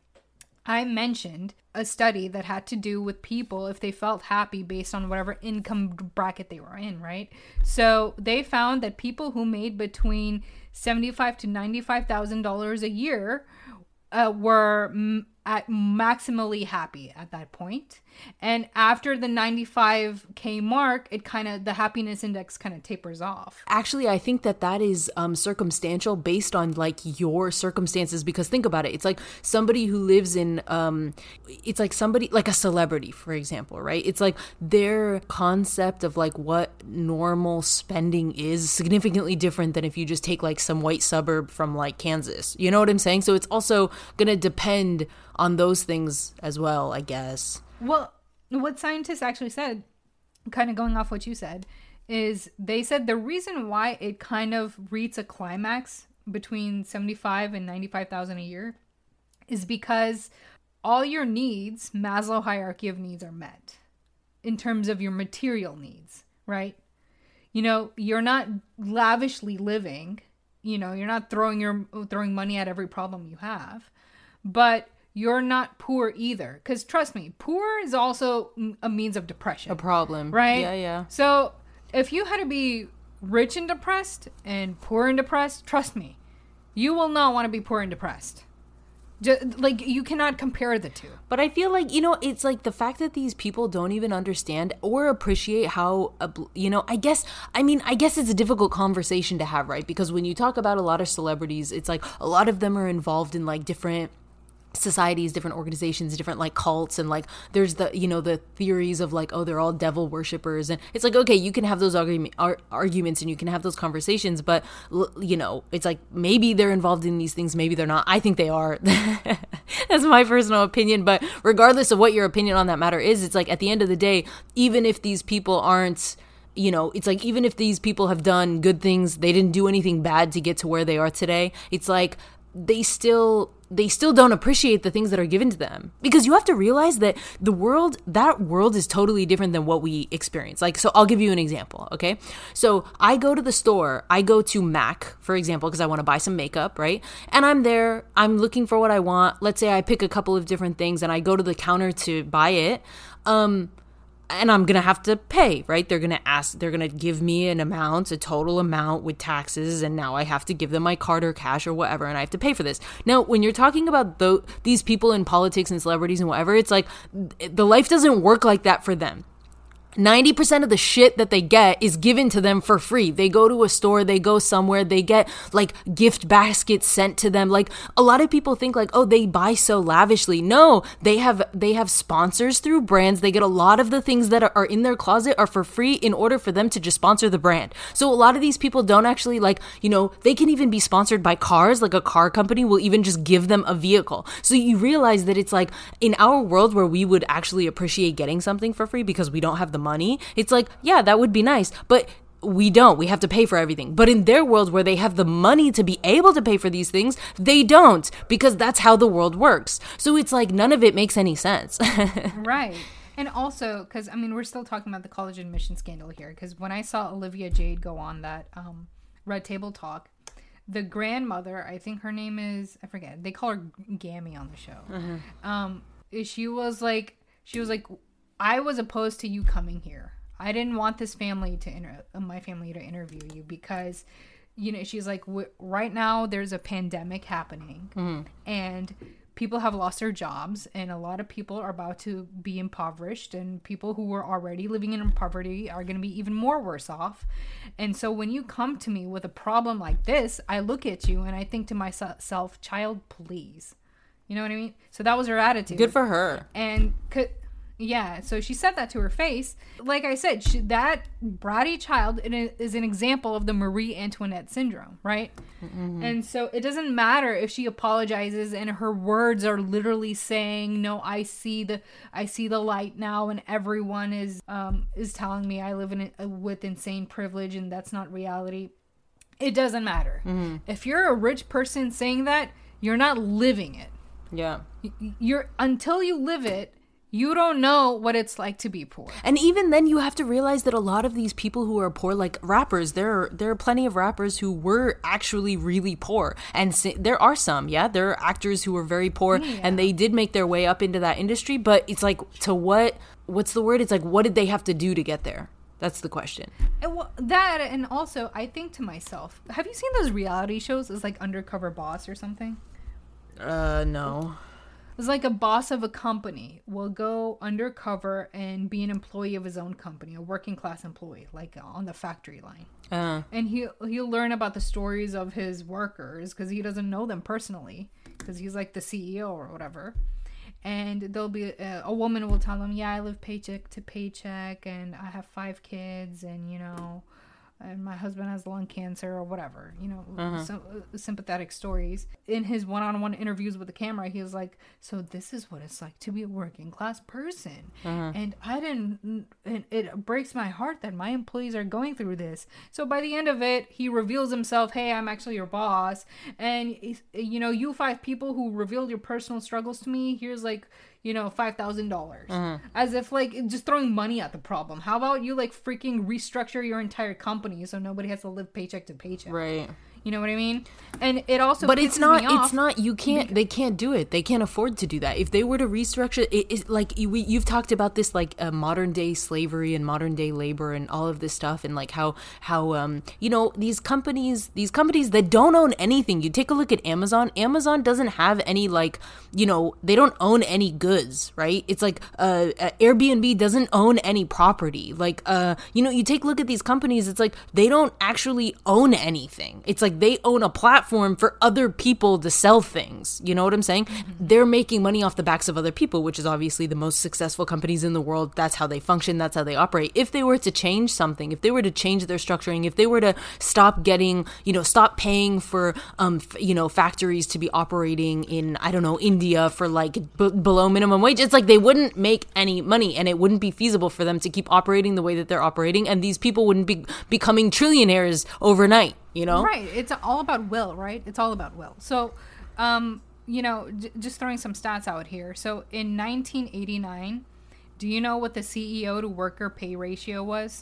I mentioned a study that had to do with people if they felt happy based on whatever income bracket they were in, right? So they found that people who made between seventy-five to ninety-five thousand dollars a year uh, were m- at maximally happy at that point. And after the ninety-five K mark, it kind of, the happiness index kind of tapers off. Actually, I think that that is um, circumstantial based on like your circumstances, because think about it. It's like somebody who lives in, um, it's like somebody, like a celebrity, for example, right? It's like their concept of like what normal spending is significantly different than if you just take like some white suburb from like Kansas. You know what I'm saying? So it's also going to depend on those things as well, I guess. Well, what scientists actually said, kind of going off what you said, is they said the reason why it kind of reaches a climax between seventy-five and ninety-five thousand a year is because all your needs, Maslow hierarchy of needs, are met in terms of your material needs, right? You know, you're not lavishly living, you know, you're not throwing your throwing money at every problem you have, but you're not poor either. Because trust me, poor is also a means of depression. A problem. Right? Yeah, yeah. So if you had to be rich and depressed and poor and depressed, trust me, you will not want to be poor and depressed. Just, like, you cannot compare the two. But I feel like, you know, it's like the fact that these people don't even understand or appreciate how, you know, I guess, I mean, I guess it's a difficult conversation to have, right? Because when you talk about a lot of celebrities, it's like a lot of them are involved in like different societies, different organizations, different like cults, and like there's the, you know, the theories of like, oh, they're all devil worshippers, and it's like, okay, you can have those argument, ar- arguments and you can have those conversations, but l- you know, it's like maybe they're involved in these things, maybe they're not. I think they are. That's my personal opinion, but regardless of what your opinion on that matter is, it's like at the end of the day, even if these people aren't, you know, it's like even if these people have done good things, they didn't do anything bad to get to where they are today, it's like they still they still don't appreciate the things that are given to them, because you have to realize that the world, that world is totally different than what we experience. Like, so I'll give you an example. Okay. So I go to the store, I go to MAC, for example, because I want to buy some makeup, right? And I'm there, I'm looking for what I want. Let's say I pick a couple of different things and I go to the counter to buy it. Um, And I'm going to have to pay, right? They're going to ask, they're going to give me an amount, a total amount with taxes. And now I have to give them my card or cash or whatever. And I have to pay for this. Now, when you're talking about the, these people in politics and celebrities and whatever, it's like the life doesn't work like that for them. ninety percent of the shit that they get is given to them for free. They go to a store, they go somewhere, they get like gift baskets sent to them. Like a lot of people think like, oh, they buy so lavishly. No, they have they have sponsors through brands. They get a lot of the things that are, are in their closet are for free in order for them to just sponsor the brand. So a lot of these people don't actually like, you know, they can even be sponsored by cars. Like a car company will even just give them a vehicle. So you realize that it's like in our world where we would actually appreciate getting something for free because we don't have the money, it's like, yeah, that would be nice, but we don't. We have to pay for everything. But in their world where they have the money to be able to pay for these things, they don't, because that's how the world works. So it's like none of it makes any sense. Right. And also, because, I mean, we're still talking about the college admission scandal here, because when I saw Olivia Jade go on that um, Red Table Talk, the grandmother, I think her name is, I forget, they call her Gammy on the show. Mm-hmm. Um, she was like, she was like, I was opposed to you coming here. I didn't want this family to inter- my family to interview you because, you know, she's like, w- right now there's a pandemic happening mm-hmm. and people have lost their jobs and a lot of people are about to be impoverished, and people who were already living in poverty are going to be even more worse off. And so when you come to me with a problem like this, I look at you and I think to myself, child, please. You know what I mean? So that was her attitude. Good for her. And could... Yeah, so she said that to her face. Like I said, she, that bratty child is an example of the Marie Antoinette syndrome, right? Mm-hmm. And so it doesn't matter if she apologizes and her words are literally saying, "No, I see the I see the light now, and everyone is um is telling me I live in a, with insane privilege, and that's not reality." It doesn't matter. Mm-hmm. If you're a rich person saying that, you're not living it. Yeah, you're until you live it. You don't know what it's like to be poor. And even then you have to realize that a lot of these people who are poor, like rappers, there are, there are plenty of rappers who were actually really poor. And si- there are some, yeah, there are actors who were very poor yeah. and they did make their way up into that industry. But it's like, to what, what's the word? It's like, what did they have to do to get there? That's the question. And well, that, and also I think to myself, have you seen those reality shows? It's like Undercover Boss or something? Uh, no. It's like a boss of a company will go undercover and be an employee of his own company, a working class employee, like on the factory line. Uh. And he, he'll learn about the stories of his workers because he doesn't know them personally because he's like the C E O or whatever. And there'll be a, a woman will tell him, yeah, I live paycheck to paycheck and I have five kids and, you know, and my husband has lung cancer or whatever, you know, uh-huh. so, uh, sympathetic stories. In his one-on-one interviews with the camera, he was like, so this is what it's like to be a working class person. Uh-huh. And I didn't, and it breaks my heart that my employees are going through this. So by the end of it, he reveals himself, hey, I'm actually your boss. And, you know, you five people who revealed your personal struggles to me, here's like, you know, five thousand dollars. Uh-huh. As if, like, just throwing money at the problem. How about you, like, freaking restructure your entire company so nobody has to live paycheck to paycheck? Right. You know what I mean? And it also But it's not, it's not, you can't, they can't do it. They can't afford to do that. If they were to restructure, it, it's like, you, we, you've talked about this, like, uh, modern day slavery and modern day labor and all of this stuff, and like how, how, um, you know, these companies, these companies that don't own anything. You take a look at Amazon. Amazon doesn't have any, like, you know, they don't own any goods, right? It's like, uh, uh Airbnb doesn't own any property. Like, uh, you know, you take a look at these companies, it's like, they don't actually own anything. It's like, they own a platform for other people to sell things. You know what I'm saying? Mm-hmm. They're making money off the backs of other people, which is obviously the most successful companies in the world. That's how they function. That's how they operate. If they were to change something, if they were to change their structuring, if they were to stop getting, you know, stop paying for, um, f- you know, factories to be operating in, I don't know, India for like b- below minimum wage, it's like they wouldn't make any money and it wouldn't be feasible for them to keep operating the way that they're operating. And these people wouldn't be becoming trillionaires overnight. You know? Right. It's all about will, right? It's all about will. So, um, you know, j- just throwing some stats out here. So in nineteen eighty-nine, do you know what the C E O to worker pay ratio was?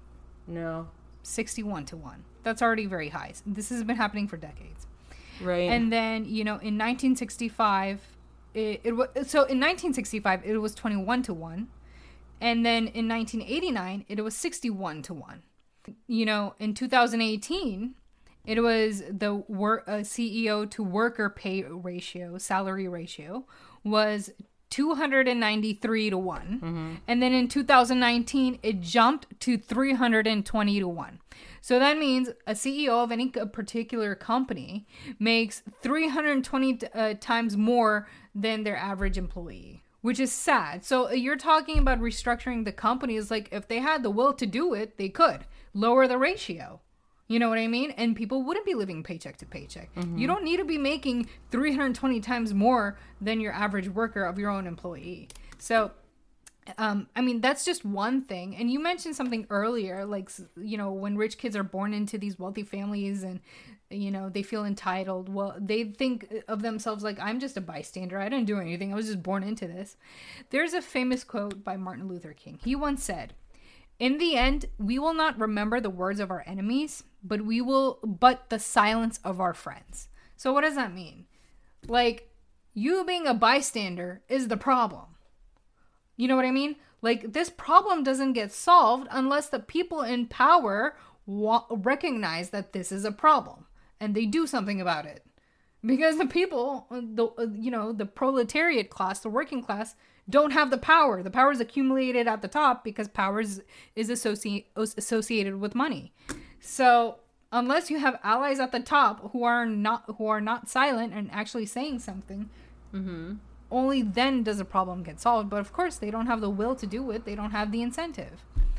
No. sixty-one to one. That's already very high. This has been happening for decades. Right. And then, you know, in nineteen sixty-five, it, it was, so in nineteen sixty-five, it was twenty-one to one. And then in nineteen eighty-nine, it was sixty-one to one. You know, in two thousand eighteen, it was the work uh, C E O to worker pay ratio, salary ratio, was two hundred ninety-three to one. Mm-hmm. And then in two thousand nineteen, it jumped to three hundred twenty to one. So that means a C E O of any particular company makes three hundred twenty uh, times more than their average employee, which is sad. So you're talking about restructuring the companies. Like, if they had the will to do it, they could lower the ratio. You know what I mean? And people wouldn't be living paycheck to paycheck. Mm-hmm. You don't need to be making three hundred twenty times more than your average worker of your own employee. So, um, I mean, that's just one thing. And you mentioned something earlier, like, you know, when rich kids are born into these wealthy families and, you know, they feel entitled. Well, they think of themselves like, I'm just a bystander. I didn't do anything. I was just born into this. There's a famous quote by Martin Luther King. He once said, "In the end, we will not remember the words of our enemies, but we will, but the silence of our friends." So what does that mean? Like, you being a bystander is the problem. You know what I mean? Like, this problem doesn't get solved unless the people in power wa- recognize that this is a problem and they do something about it. Because the people, the you know, the proletariat class, the working class, don't have the power. The power is accumulated at the top because power is, is associate, associated with money. So unless you have allies at the top who are not who are not silent and actually saying something, mm-hmm. only then does the problem get solved. But of course, they don't have the will to do it. They don't have the incentive.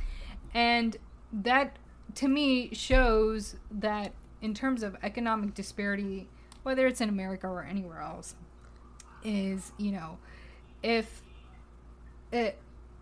And that, to me, shows that in terms of economic disparity, whether it's in America or anywhere else, is, you know, if it,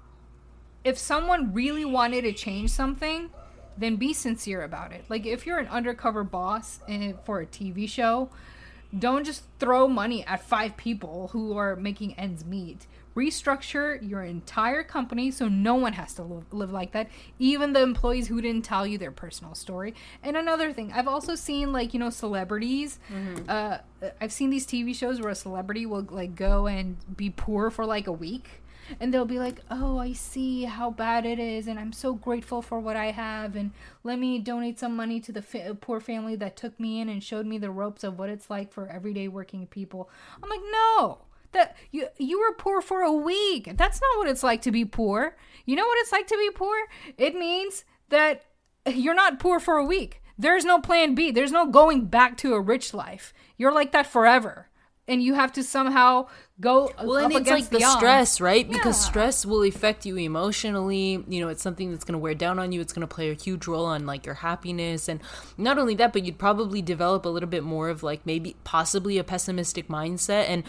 if someone really wanted to change something, then be sincere about it. Like, if you're an undercover boss in, for a T V show, don't just throw money at five people who are making ends meet. Restructure your entire company so no one has to live, live like that, even the employees who didn't tell you their personal story. And another thing, I've also seen, like, you know, celebrities. Mm-hmm. Uh, I've seen these T V shows where a celebrity will, like, go and be poor for, like, a week. And they'll be like, "Oh, I see how bad it is, and I'm so grateful for what I have, and let me donate some money to the fa- poor family that took me in and showed me the ropes of what it's like for everyday working people." I'm like, no, that you you were poor for a week. That's not what it's like to be poor. You know what it's like to be poor? It means that you're not poor for a week. There's no plan B. There's no going back to a rich life. You're like that forever. And you have to somehow go well, up and it's against like the odds. stress, right? Because Yeah. stress will affect you emotionally. You know, it's something that's going to wear down on you. It's going to play a huge role on, like, your happiness. And not only that, but you'd probably develop a little bit more of, like, maybe possibly a pessimistic mindset. And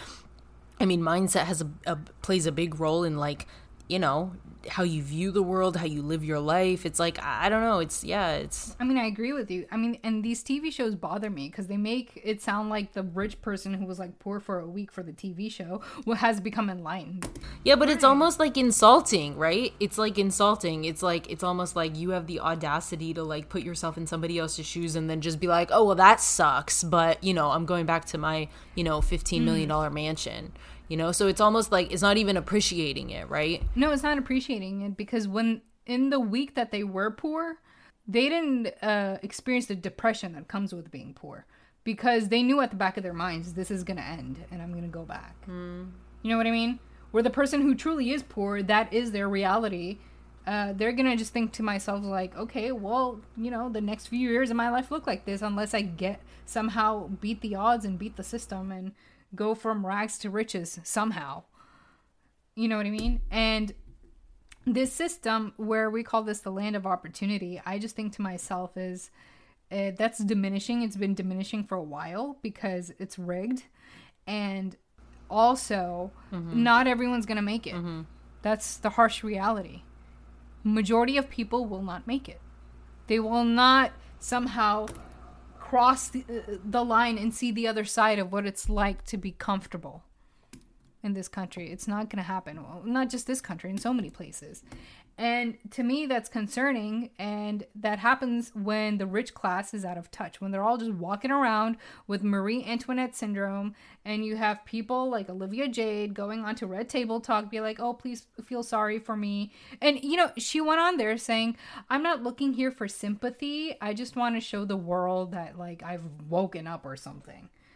I mean, mindset has a, a plays a big role in, like, you know, how you view the world, how you live your life. It's like, I don't know. It's, yeah, it's... I mean, I agree with you. I mean, and these T V shows bother me because they make it sound like the rich person who was, like, poor for a week for the T V show has become enlightened. Yeah, but it's almost, like, insulting, right? It's, like, insulting. It's, like, it's almost like you have the audacity to, like, put yourself in somebody else's shoes and then just be like, oh, well, that sucks. But, you know, I'm going back to my, you know, fifteen million dollars mm. mansion. You know, so it's almost like it's not even appreciating it, right? No, it's not appreciating it because when in the week that they were poor, they didn't uh, experience the depression that comes with being poor because they knew at the back of their minds, this is going to end and I'm going to go back. Mm. You know what I mean? Where the person who truly is poor, that is their reality. Uh, they're going to just think to myself like, okay, well, you know, the next few years of my life look like this unless I get somehow beat the odds and beat the system and go from rags to riches somehow. You know what I mean? And this system where we call this the land of opportunity, I just think to myself is uh, that's diminishing. It's been diminishing for a while because it's rigged. And also, mm-hmm. not everyone's going to make it. Mm-hmm. That's the harsh reality. Majority of people will not make it. They will not somehow cross the, uh, the line and see the other side of what it's like to be comfortable in this country. It's not going to happen. Well, not just this country, in so many places. And to me, that's concerning. And that happens when the rich class is out of touch, when they're all just walking around with Marie Antoinette syndrome. And you have people like Olivia Jade going on to Red Table Talk, be like, oh, please feel sorry for me. And, you know, she went on there saying, I'm not looking here for sympathy. I just want to show the world that, like, I've woken up or something.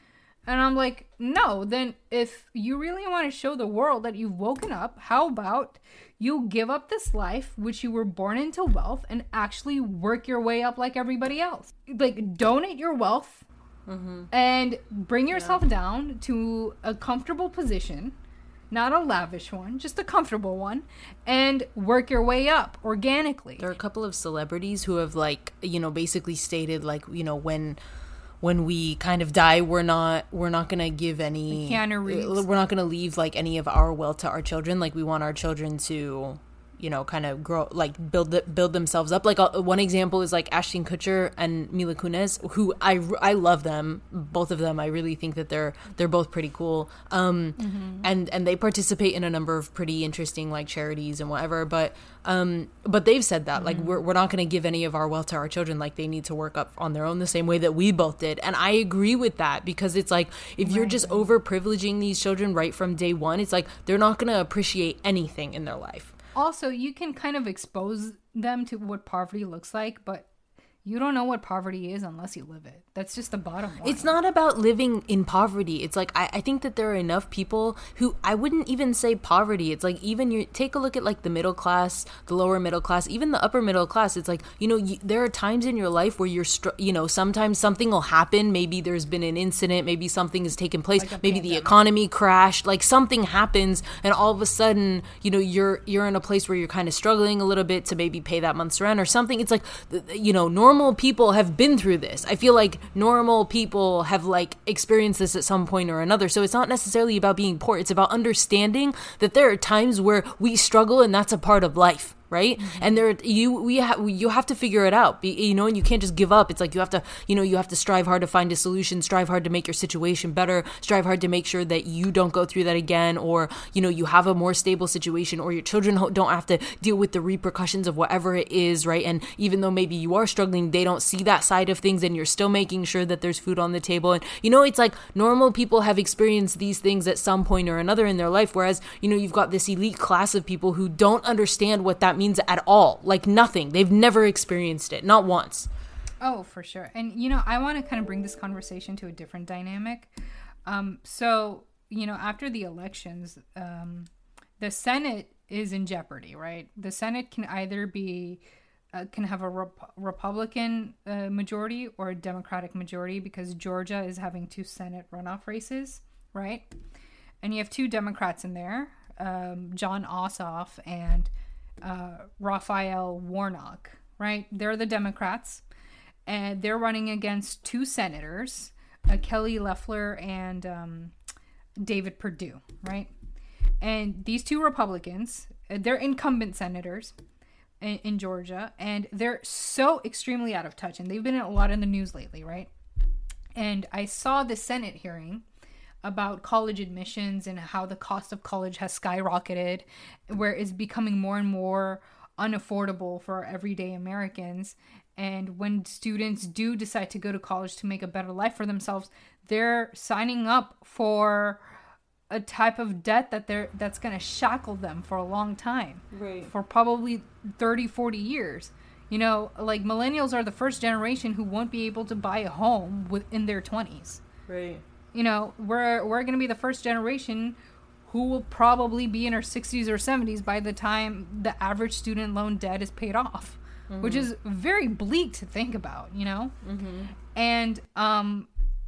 And I'm like, no, then if you really want to show the world that you've woken up, how about you give up this life, which you were born into wealth, and actually work your way up like everybody else? Like, donate your wealth mm-hmm. and bring yourself yeah. down to a comfortable position, not a lavish one, just a comfortable one, and work your way up organically. There are a couple of celebrities who have, like, you know, basically stated, like, you know, when... when we kind of die, we're not we're not gonna give any Keanu Reeves. We're not gonna leave like any of our wealth to our children. Like we want our children to, you know, kind of grow, like build build themselves up. Like uh, one example is like Ashton Kutcher and Mila Kunis, who I, I love them, both of them. I really think that they're they're both pretty cool. Um, mm-hmm. and and they participate in a number of pretty interesting like charities and whatever. But um, but they've said that mm-hmm. like we're we're not going to give any of our wealth to our children. Like they need to work up on their own the same way that we both did. And I agree with that, because it's like if right. you're just over privileging these children right from day one, it's like they're not going to appreciate anything in their life. Also, you can kind of expose them to what poverty looks like, but you don't know what poverty is unless you live it. That's just the bottom line. It's not about living in poverty. It's like, I, I think that there are enough people who, I wouldn't even say poverty. It's like, even you take a look at like the middle class, the lower middle class, even the upper middle class. It's like, you know, you, there are times in your life where you're, str- you know, sometimes something will happen. Maybe there's been an incident. Maybe something has taken place. Like maybe pandemic. The economy crashed. Like something happens, and all of a sudden, you know, you're you're in a place where you're kind of struggling a little bit to maybe pay that month's rent or something. It's like, you know, normal people have been through this. I feel like normal people have like experienced this at some point or another. So it's not necessarily about being poor. It's about understanding that there are times where we struggle, and that's a part of life. Right. Mm-hmm. And there, you, we have, you have to figure it out, Be, you know, and you can't just give up. It's like, you have to, you know, you have to strive hard to find a solution, strive hard to make your situation better, strive hard to make sure that you don't go through that again, or, you know, you have a more stable situation, or your children don't have to deal with the repercussions of whatever it is. Right. And even though maybe you are struggling, they don't see that side of things, and you're still making sure that there's food on the table. And, you know, it's like normal people have experienced these things at some point or another in their life. Whereas, you know, you've got this elite class of people who don't understand what that means at all. Like nothing. They've never experienced it, not once. Oh, for sure. And you know, I want to kind of bring this conversation to a different dynamic. Um, so, you know, after the elections, um, the Senate is in jeopardy, right? The Senate can either be uh, can have a rep- Republican uh, majority or a Democratic majority, because Georgia is having two Senate runoff races, right? And you have two Democrats in there, um, Jon Ossoff and Uh, Raphael Warnock, right? They're the Democrats, and they're running against two senators, uh, Kelly Loeffler and um, David Perdue, right? And these two Republicans, they're incumbent senators in, in Georgia, and they're so extremely out of touch, and they've been in a lot in the news lately, right? And I saw the Senate hearing about college admissions and how the cost of college has skyrocketed, where it's becoming more and more unaffordable for everyday Americans. And when students do decide to go to college to make a better life for themselves, they're signing up for a type of debt that they're that's going to shackle them for a long time, right? For probably thirty, forty years. You know, like millennials are the first generation who won't be able to buy a home within their twenties. Right. You know, we're we're going to be the first generation who will probably be in our sixties or seventies by the time the average student loan debt is paid off, mm-hmm. which is very bleak to think about, you know? Mm-hmm. And um,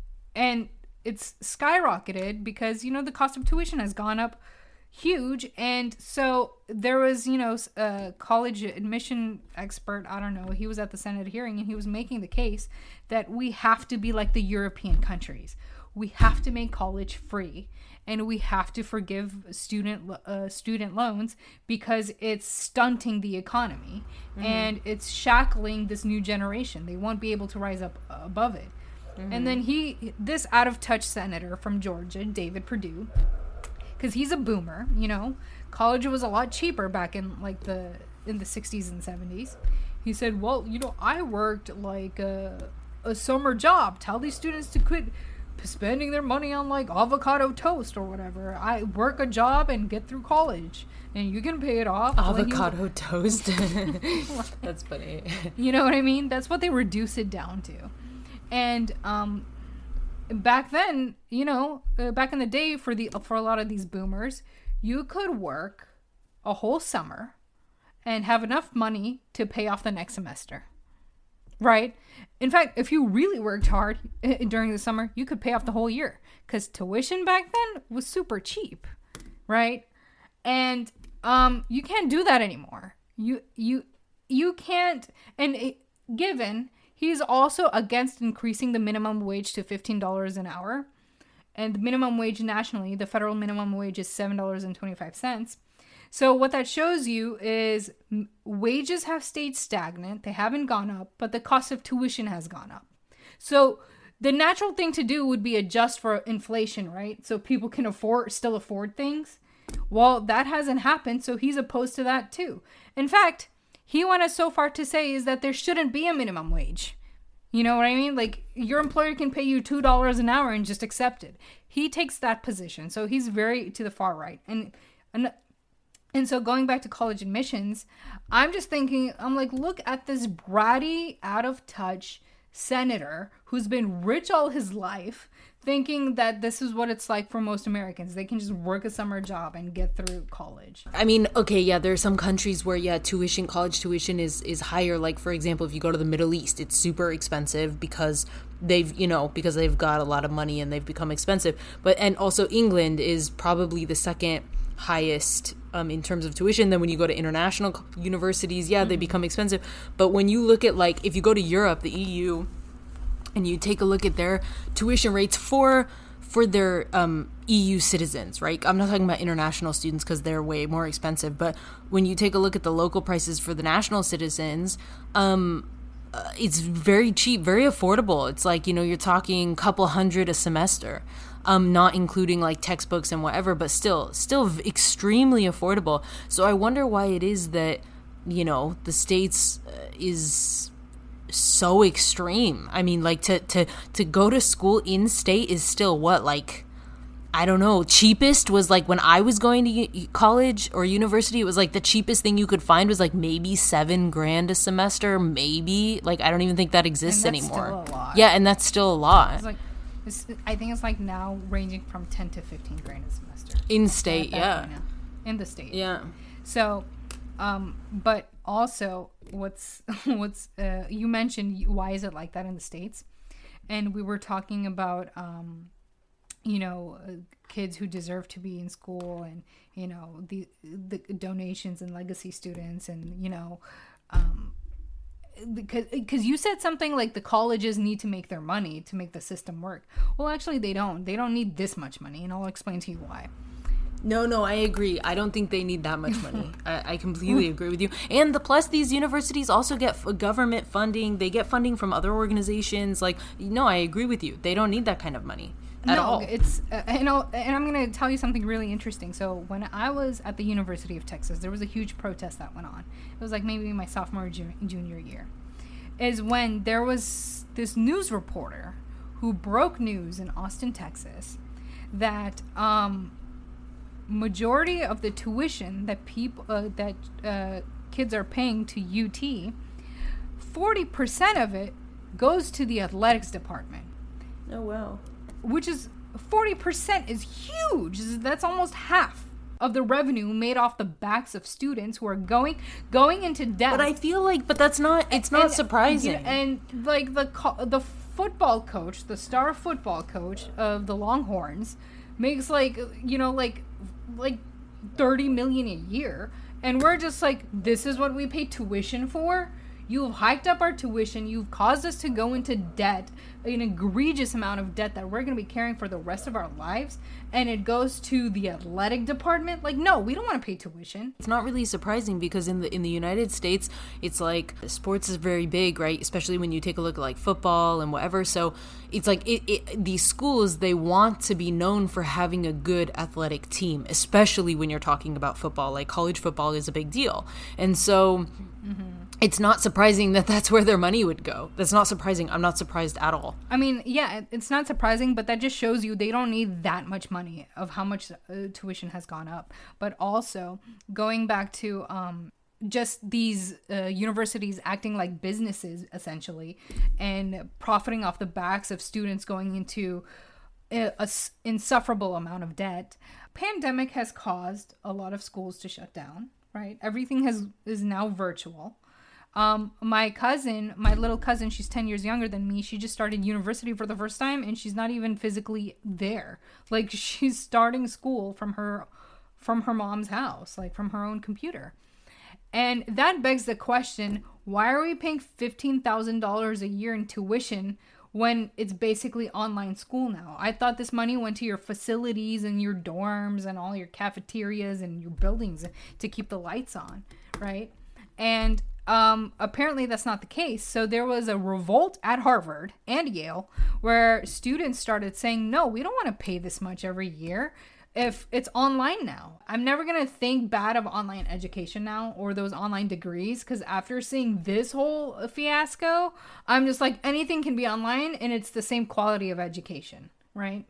and it's skyrocketed because, you know, the cost of tuition has gone up huge. And so there was, you know, a college admission expert, I don't know, he was at the Senate hearing, and he was making the case that we have to be like the European countries. We have to make college free, and we have to forgive student uh, student loans because it's stunting the economy, mm-hmm. and it's shackling this new generation. They won't be able to rise up above it. Mm-hmm. And then he, this out of touch senator from Georgia, David Perdue, because he's a boomer, you know, college was a lot cheaper back in like the in the sixties and seventies. He said, well, you know, I worked like a, a summer job. Tell these students to quit spending their money on like avocado toast or whatever. I work a job and get through college, and you can pay it off. Avocado like toast. That's funny. You know what I mean? That's what they reduce it down to. And um back then, you know, uh, back in the day for the for a lot of these boomers, you could work a whole summer and have enough money to pay off the next semester. Right? In fact, if you really worked hard during the summer, you could pay off the whole year because tuition back then was super cheap. Right? And um, you can't do that anymore. You you you can't. And it, given he's also against increasing the minimum wage to fifteen dollars an hour, and the minimum wage nationally, the federal minimum wage is seven dollars and twenty-five cents. So what that shows you is wages have stayed stagnant. They haven't gone up, but the cost of tuition has gone up. So the natural thing to do would be adjust for inflation, right? So people can afford, still afford things. Well, that hasn't happened, so he's opposed to that too. In fact, he went as so far to say is that there shouldn't be a minimum wage. You know what I mean? Like, your employer can pay you two dollars an hour and just accept it. He takes that position, so he's very to the far right. And and And so going back to college admissions, I'm just thinking, I'm like, look at this bratty, out of touch senator who's been rich all his life, thinking that this is what it's like for most Americans. They can just work a summer job and get through college. I mean, okay, yeah, there are some countries where, yeah, tuition, college tuition is, is higher. Like, for example, if you go to the Middle East, it's super expensive because they've, you know, because they've got a lot of money and they've become expensive. But, and also England is probably the second highest um, in terms of tuition. Then when you go to international universities, yeah, mm-hmm. they become expensive. But when you look at, like, if you go to Europe, the E U, and you take a look at their tuition rates for for their um, E U citizens, right? I'm not talking about international students because they're way more expensive. But when you take a look at the local prices for the national citizens, um, uh, it's very cheap, very affordable. It's like, you know, you're talking a couple hundred a semester. Um, not including like textbooks and whatever, but still, still v- extremely affordable. So I wonder why it is that, you know, the States uh, is so extreme. I mean, like to, to, to go to school in state is still what, like, I don't know, cheapest was like when I was going to u- college or university, it was like the cheapest thing you could find was like maybe seven grand a semester, maybe. Like, I don't even think that exists and that's anymore. Still a lot. Yeah, and that's still a lot. It's like, It's, I think it's like now ranging from ten to fifteen grand a semester. In state, yeah. In the state. Yeah. So, um, but also what's, what's, uh, you mentioned why is it like that in the States? And we were talking about, um, you know, uh, kids who deserve to be in school and, you know, the, the donations and legacy students and, you know, um, because because you said something like the colleges need to make their money to make the system work. Well, actually, they don't. They don't need this much money, and I'll explain to you why. No, no, I agree. I don't think they need that much money. I, I completely agree with you. And the plus, these universities also get f- government funding. They get funding from other organizations. Like, no, I agree with you. They don't need that kind of money at no, all. it's uh, and, I'll, and I'm going to tell you something really interesting. So when I was at the University of Texas, there was a huge protest that went on. It was like maybe my sophomore or ju- junior year. Is when there was this news reporter who broke news in Austin, Texas, that um, majority of the tuition that people uh, that uh, kids are paying to U T, forty percent of it goes to the athletics department. Oh wow! Which is forty percent is huge. That's almost half of the revenue made off the backs of students who are going going into debt. But I feel like, but that's not. It's not and, surprising. And, and like the co- the football coach, the star football coach of the Longhorns, makes like you know like like thirty million a year, and we're just like, this is what we pay tuition for. You've hiked up our tuition. You've caused us to go into debt, an egregious amount of debt that we're going to be carrying for the rest of our lives. And it goes to the athletic department. Like, no, we don't want to pay tuition. It's not really surprising because in the in the United States, it's like sports is very big, right? Especially when you take a look at like football and whatever. So it's like it, it, these schools, they want to be known for having a good athletic team, especially when you're talking about football. Like college football is a big deal. And so... Mm-hmm. It's not surprising that that's where their money would go. That's not surprising. I'm not surprised at all. I mean, yeah, it's not surprising, but that just shows you they don't need that much money of how much uh, tuition has gone up. But also, going back to um, just these uh, universities acting like businesses essentially and profiting off the backs of students going into a, a s- insufferable amount of debt. Pandemic has caused a lot of schools to shut down, right? Everything has is now virtual. Um, my cousin, my little cousin, she's ten years younger than me. She just started university for the first time and she's not even physically there. Like she's starting school from her, from her mom's house, like from her own computer. And that begs the question, why are we paying fifteen thousand dollars a year in tuition when it's basically online school now? I thought this money went to your facilities and your dorms and all your cafeterias and your buildings to keep the lights on, right? And um, apparently that's not the case. So there was a revolt at Harvard and Yale where students started saying, no, we don't want to pay this much every year if it's online now. I'm never going to think bad of online education now or those online degrees, because after seeing this whole fiasco, I'm just like, anything can be online and it's the same quality of education, right?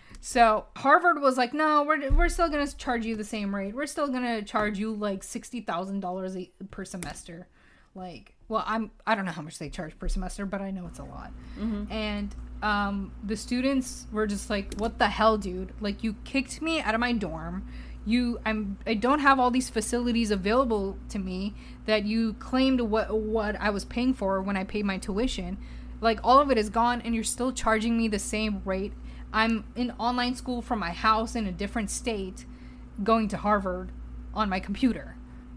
So Harvard was like, no, we're, we're still going to charge you the same rate. We're still going to charge you like sixty thousand dollars per semester. Like, well, I'm, I don't know how much they charge per semester, but I know it's a lot. Mm-hmm. And um, the students were just like, what the hell, dude? Like, you kicked me out of my dorm. You, I'm, I don't have all these facilities available to me that you claimed what, what I was paying for when I paid my tuition. Like, all of it is gone and you're still charging me the same rate. I'm in online school from my house in a different state, going to Harvard on my computer.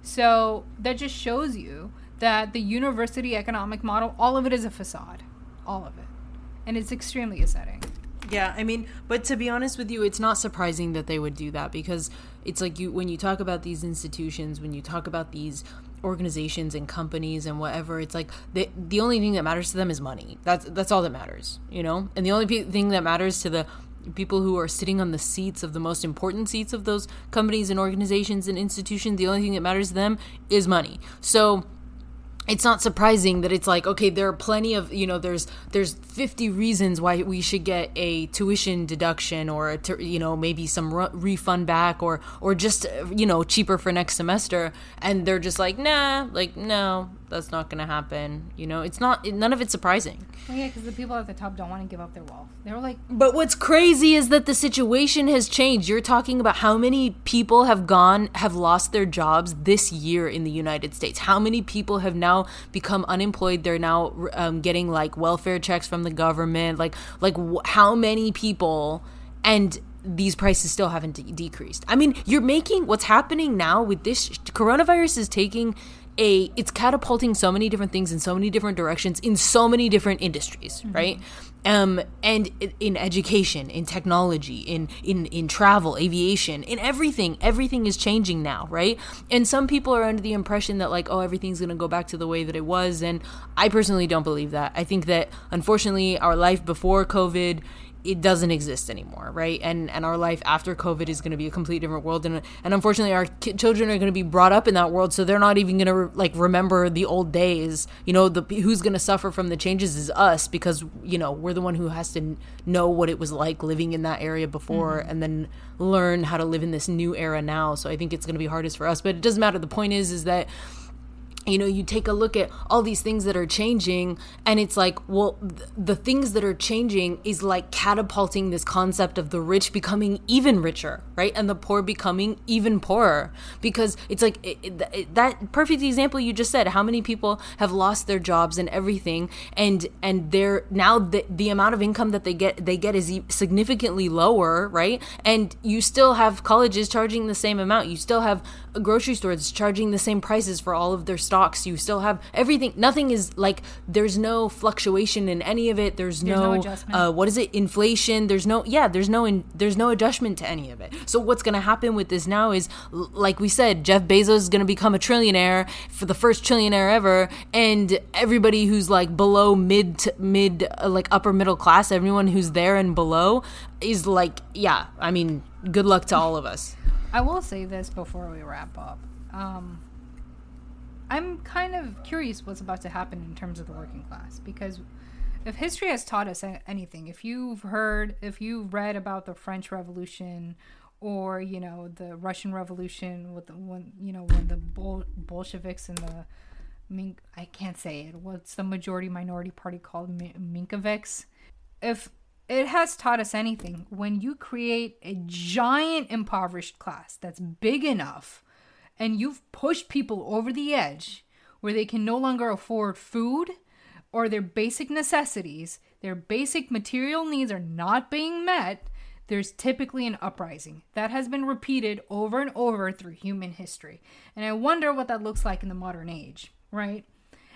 So that just shows you that the university economic model, all of it is a facade. All of it. And it's extremely upsetting. Yeah, I mean, but to be honest with you, it's not surprising that they would do that, because it's like you when you talk about these institutions, when you talk about these organizations and companies and whatever, it's like they, the only thing that matters to them is money. That's that's all that matters, you know? And the only pe- thing that matters to the people who are sitting on the seats of the most important seats of those companies and organizations and institutions, the only thing that matters to them is money. So it's not surprising that it's like, okay, there are plenty of, you know, there's there's fifty reasons why we should get a tuition deduction or, a ter- you know, maybe some re- refund back or or just, you know, cheaper for next semester. And they're just like, nah, like, no, that's not going to happen. You know, it's not, it, none of it's surprising. Well, yeah, because the people at the top don't want to give up their wealth. They were like... But what's crazy is that the situation has changed. You're talking about how many people have gone, have lost their jobs this year in the United States. How many people have now become unemployed? They're now um, getting like welfare checks from the government. Like, like wh- how many people? And these prices still haven't de- decreased. I mean, you're making, what's happening now with this coronavirus is taking a, it's catapulting so many different things in so many different directions in so many different industries, mm-hmm. right? Um, and in education, in technology, in, in, in travel, aviation, in everything, everything is changing now, right? And some people are under the impression that like, oh, everything's going to go back to the way that it was. And I personally don't believe that. I think that unfortunately our life before COVID, it doesn't exist anymore, right? And and our life after COVID is going to be a completely different world, and and unfortunately our ki- children are going to be brought up in that world, so they're not even going to re- like remember the old days. You know, the who's going to suffer from the changes is us, because you know we're the one who has to n- know what it was like living in that area before, mm-hmm. and then learn how to live in this new era now. So I think it's going to be hardest for us, but it doesn't matter. The point is, is that, you know, you take a look at all these things that are changing, and it's like, well, th- the things that are changing is like catapulting this concept of the rich becoming even richer, right? And the poor becoming even poorer, because it's like it, it, it, that perfect example you just said, how many people have lost their jobs and everything, and and they're now the, the amount of income that they get they get is e- significantly lower, right? And you still have colleges charging the same amount. You still have grocery stores charging the same prices for all of their stocks. You still have everything. Nothing is like, there's no fluctuation in any of it. There's, there's no, no adjustment. Uh, what is it? Inflation. There's no, yeah, there's no, in, there's no adjustment to any of it. So what's going to happen with this now is, like we said, Jeff Bezos is going to become a trillionaire, for the first trillionaire ever. And everybody who's like below mid, to, mid, uh, like upper middle class, everyone who's there and below is like, yeah, I mean, good luck to all of us. I will say this before we wrap up. Um, I'm kind of curious what's about to happen in terms of the working class, because if history has taught us anything, if you've heard, if you've read about the French Revolution or, you know, the Russian Revolution with the when you know when the Bol- Bolsheviks and the Mink I can't say it. What's the majority minority party called? Minkovics. If it has taught us anything, when you create a giant impoverished class that's big enough, and you've pushed people over the edge where they can no longer afford food or their basic necessities, their basic material needs are not being met, there's typically an uprising. That has been repeated over and over through human history. And I wonder what that looks like in the modern age, right?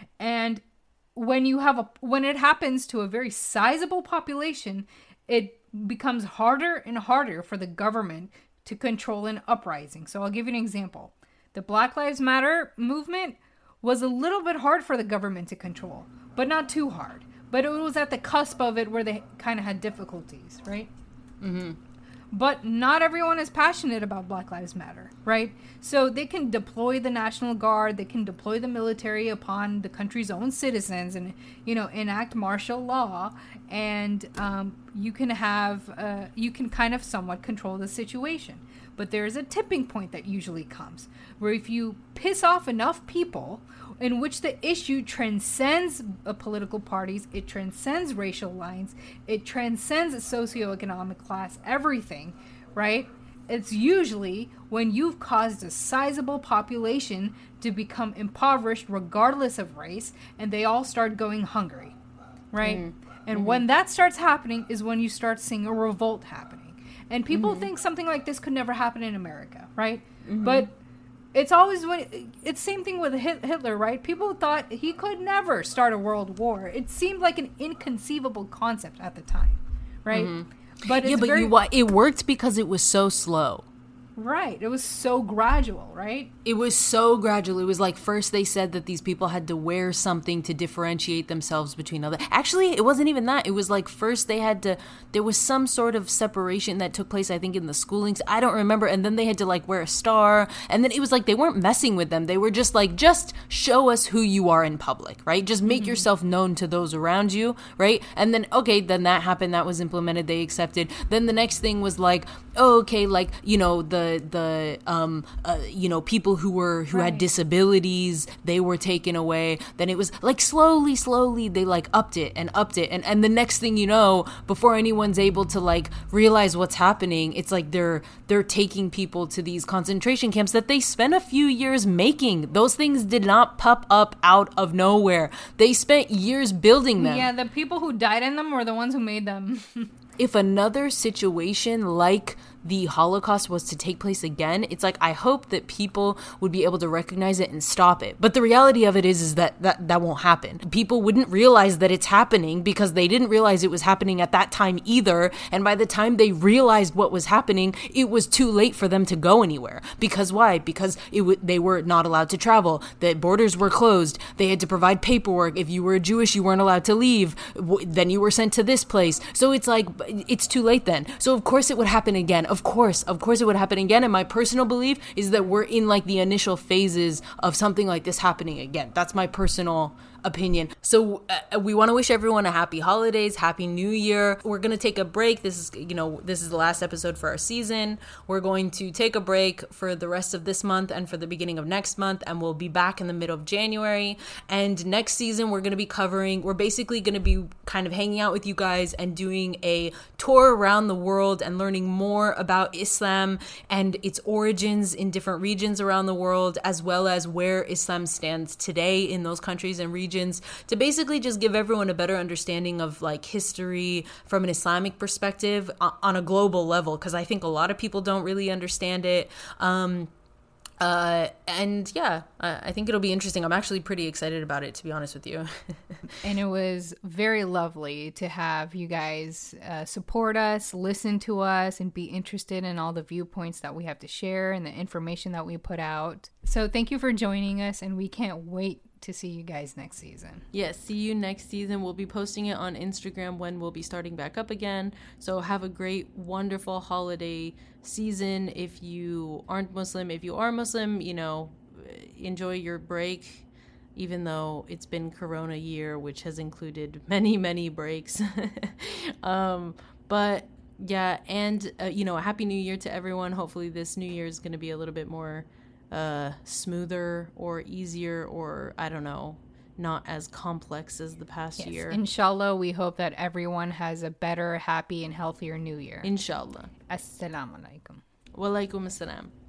And when you have a when it happens to a very sizable population, it becomes harder and harder for the government to control an uprising. So I'll give you an example. The Black Lives Matter movement was a little bit hard for the government to control, but not too hard. But it was at the cusp of it where they kind of had difficulties, right? Mm-hmm. But not everyone is passionate about Black Lives Matter, right? So they can deploy the National Guard, they can deploy the military upon the country's own citizens and, you know, enact martial law. And um, you can have, uh, you can kind of somewhat control the situation. But there's a tipping point that usually comes where if you piss off enough people in which the issue transcends uh, political parties, it transcends racial lines, it transcends a socioeconomic class, everything, right? It's usually when you've caused a sizable population to become impoverished regardless of race, and they all start going hungry, right? Mm. And mm-hmm. when that starts happening is when you start seeing a revolt happening. And people mm-hmm. think something like this could never happen in America, right? Mm-hmm. But it's always when it's same thing with Hitler, right? People thought he could never start a world war. It seemed like an inconceivable concept at the time, right? Mm-hmm. But it's yeah, but very, you, it worked because it was so slow. Right. It was so gradual, right? It was so gradual. It was like first they said that these people had to wear something to differentiate themselves between other. Actually, it wasn't even that. It was like first they had to, there was some sort of separation that took place, I think, in the schoolings. I don't remember. And then they had to like wear a star. And then it was like they weren't messing with them. They were just like, just show us who you are in public, right? Just make mm-hmm. yourself known to those around you, right? And then, okay, then that happened. That was implemented. They accepted. Then the next thing was like, oh, okay, like, you know, the the um uh, you know, people who were who right. had disabilities, they were taken away. Then it was like slowly slowly they like upped it and upped it, and and the next thing you know, before anyone's able to like realize what's happening, it's like they're they're taking people to these concentration camps that they spent a few years making. Those things did not pop up out of nowhere. They spent years building them. Yeah, the people who died in them were the ones who made them. If another situation like the Holocaust was to take place again, it's like I hope that people would be able to recognize it and stop it. But the reality of it is, is that that, that won't happen. People wouldn't realize that it's happening because they didn't realize it was happening at that time either. And by the time they realized what was happening, it was too late for them to go anywhere. Because why? Because it w- they were not allowed to travel. The borders were closed. They had to provide paperwork. If you were Jewish, you weren't allowed to leave. W- then you were sent to this place. So it's like, it's too late then. So of course it would happen again. Of course, of course it would happen again. And my personal belief is that we're in like the initial phases of something like this happening again. That's my personal opinion. So uh, we want to wish everyone a happy holidays, happy new year. We're going to take a break. This is, you know, this is the last episode for our season. We're going to take a break for the rest of this month and for the beginning of next month, and we'll be back in the middle of January. And next season we're going to be covering, we're basically going to be kind of hanging out with you guys and doing a tour around the world and learning more about Islam and its origins in different regions around the world, as well as where Islam stands today in those countries and regions, to basically just give everyone a better understanding of like history from an Islamic perspective on a global level, because I think a lot of people don't really understand it. Um, Uh, and yeah, uh, I think it'll be interesting. I'm actually pretty excited about it, to be honest with you. And it was very lovely to have you guys uh, support us, listen to us, and be interested in all the viewpoints that we have to share and the information that we put out. So thank you for joining us, and we can't wait to see you guys next season. Yes, yeah, see you next season. We'll be posting it on Instagram when we'll be starting back up again. So have a great, wonderful holiday season. If you aren't Muslim, if you are Muslim, you know, enjoy your break, even though it's been Corona year, which has included many, many breaks. um, but Yeah, and, uh, you know, a happy new year to everyone. Hopefully this new year is going to be a little bit more uh, smoother or easier or, I don't know, not as complex as the past Yes. year. Inshallah, we hope that everyone has a better, happy, and healthier new year. Inshallah. Assalamu alaikum. Wa alaikum assalam.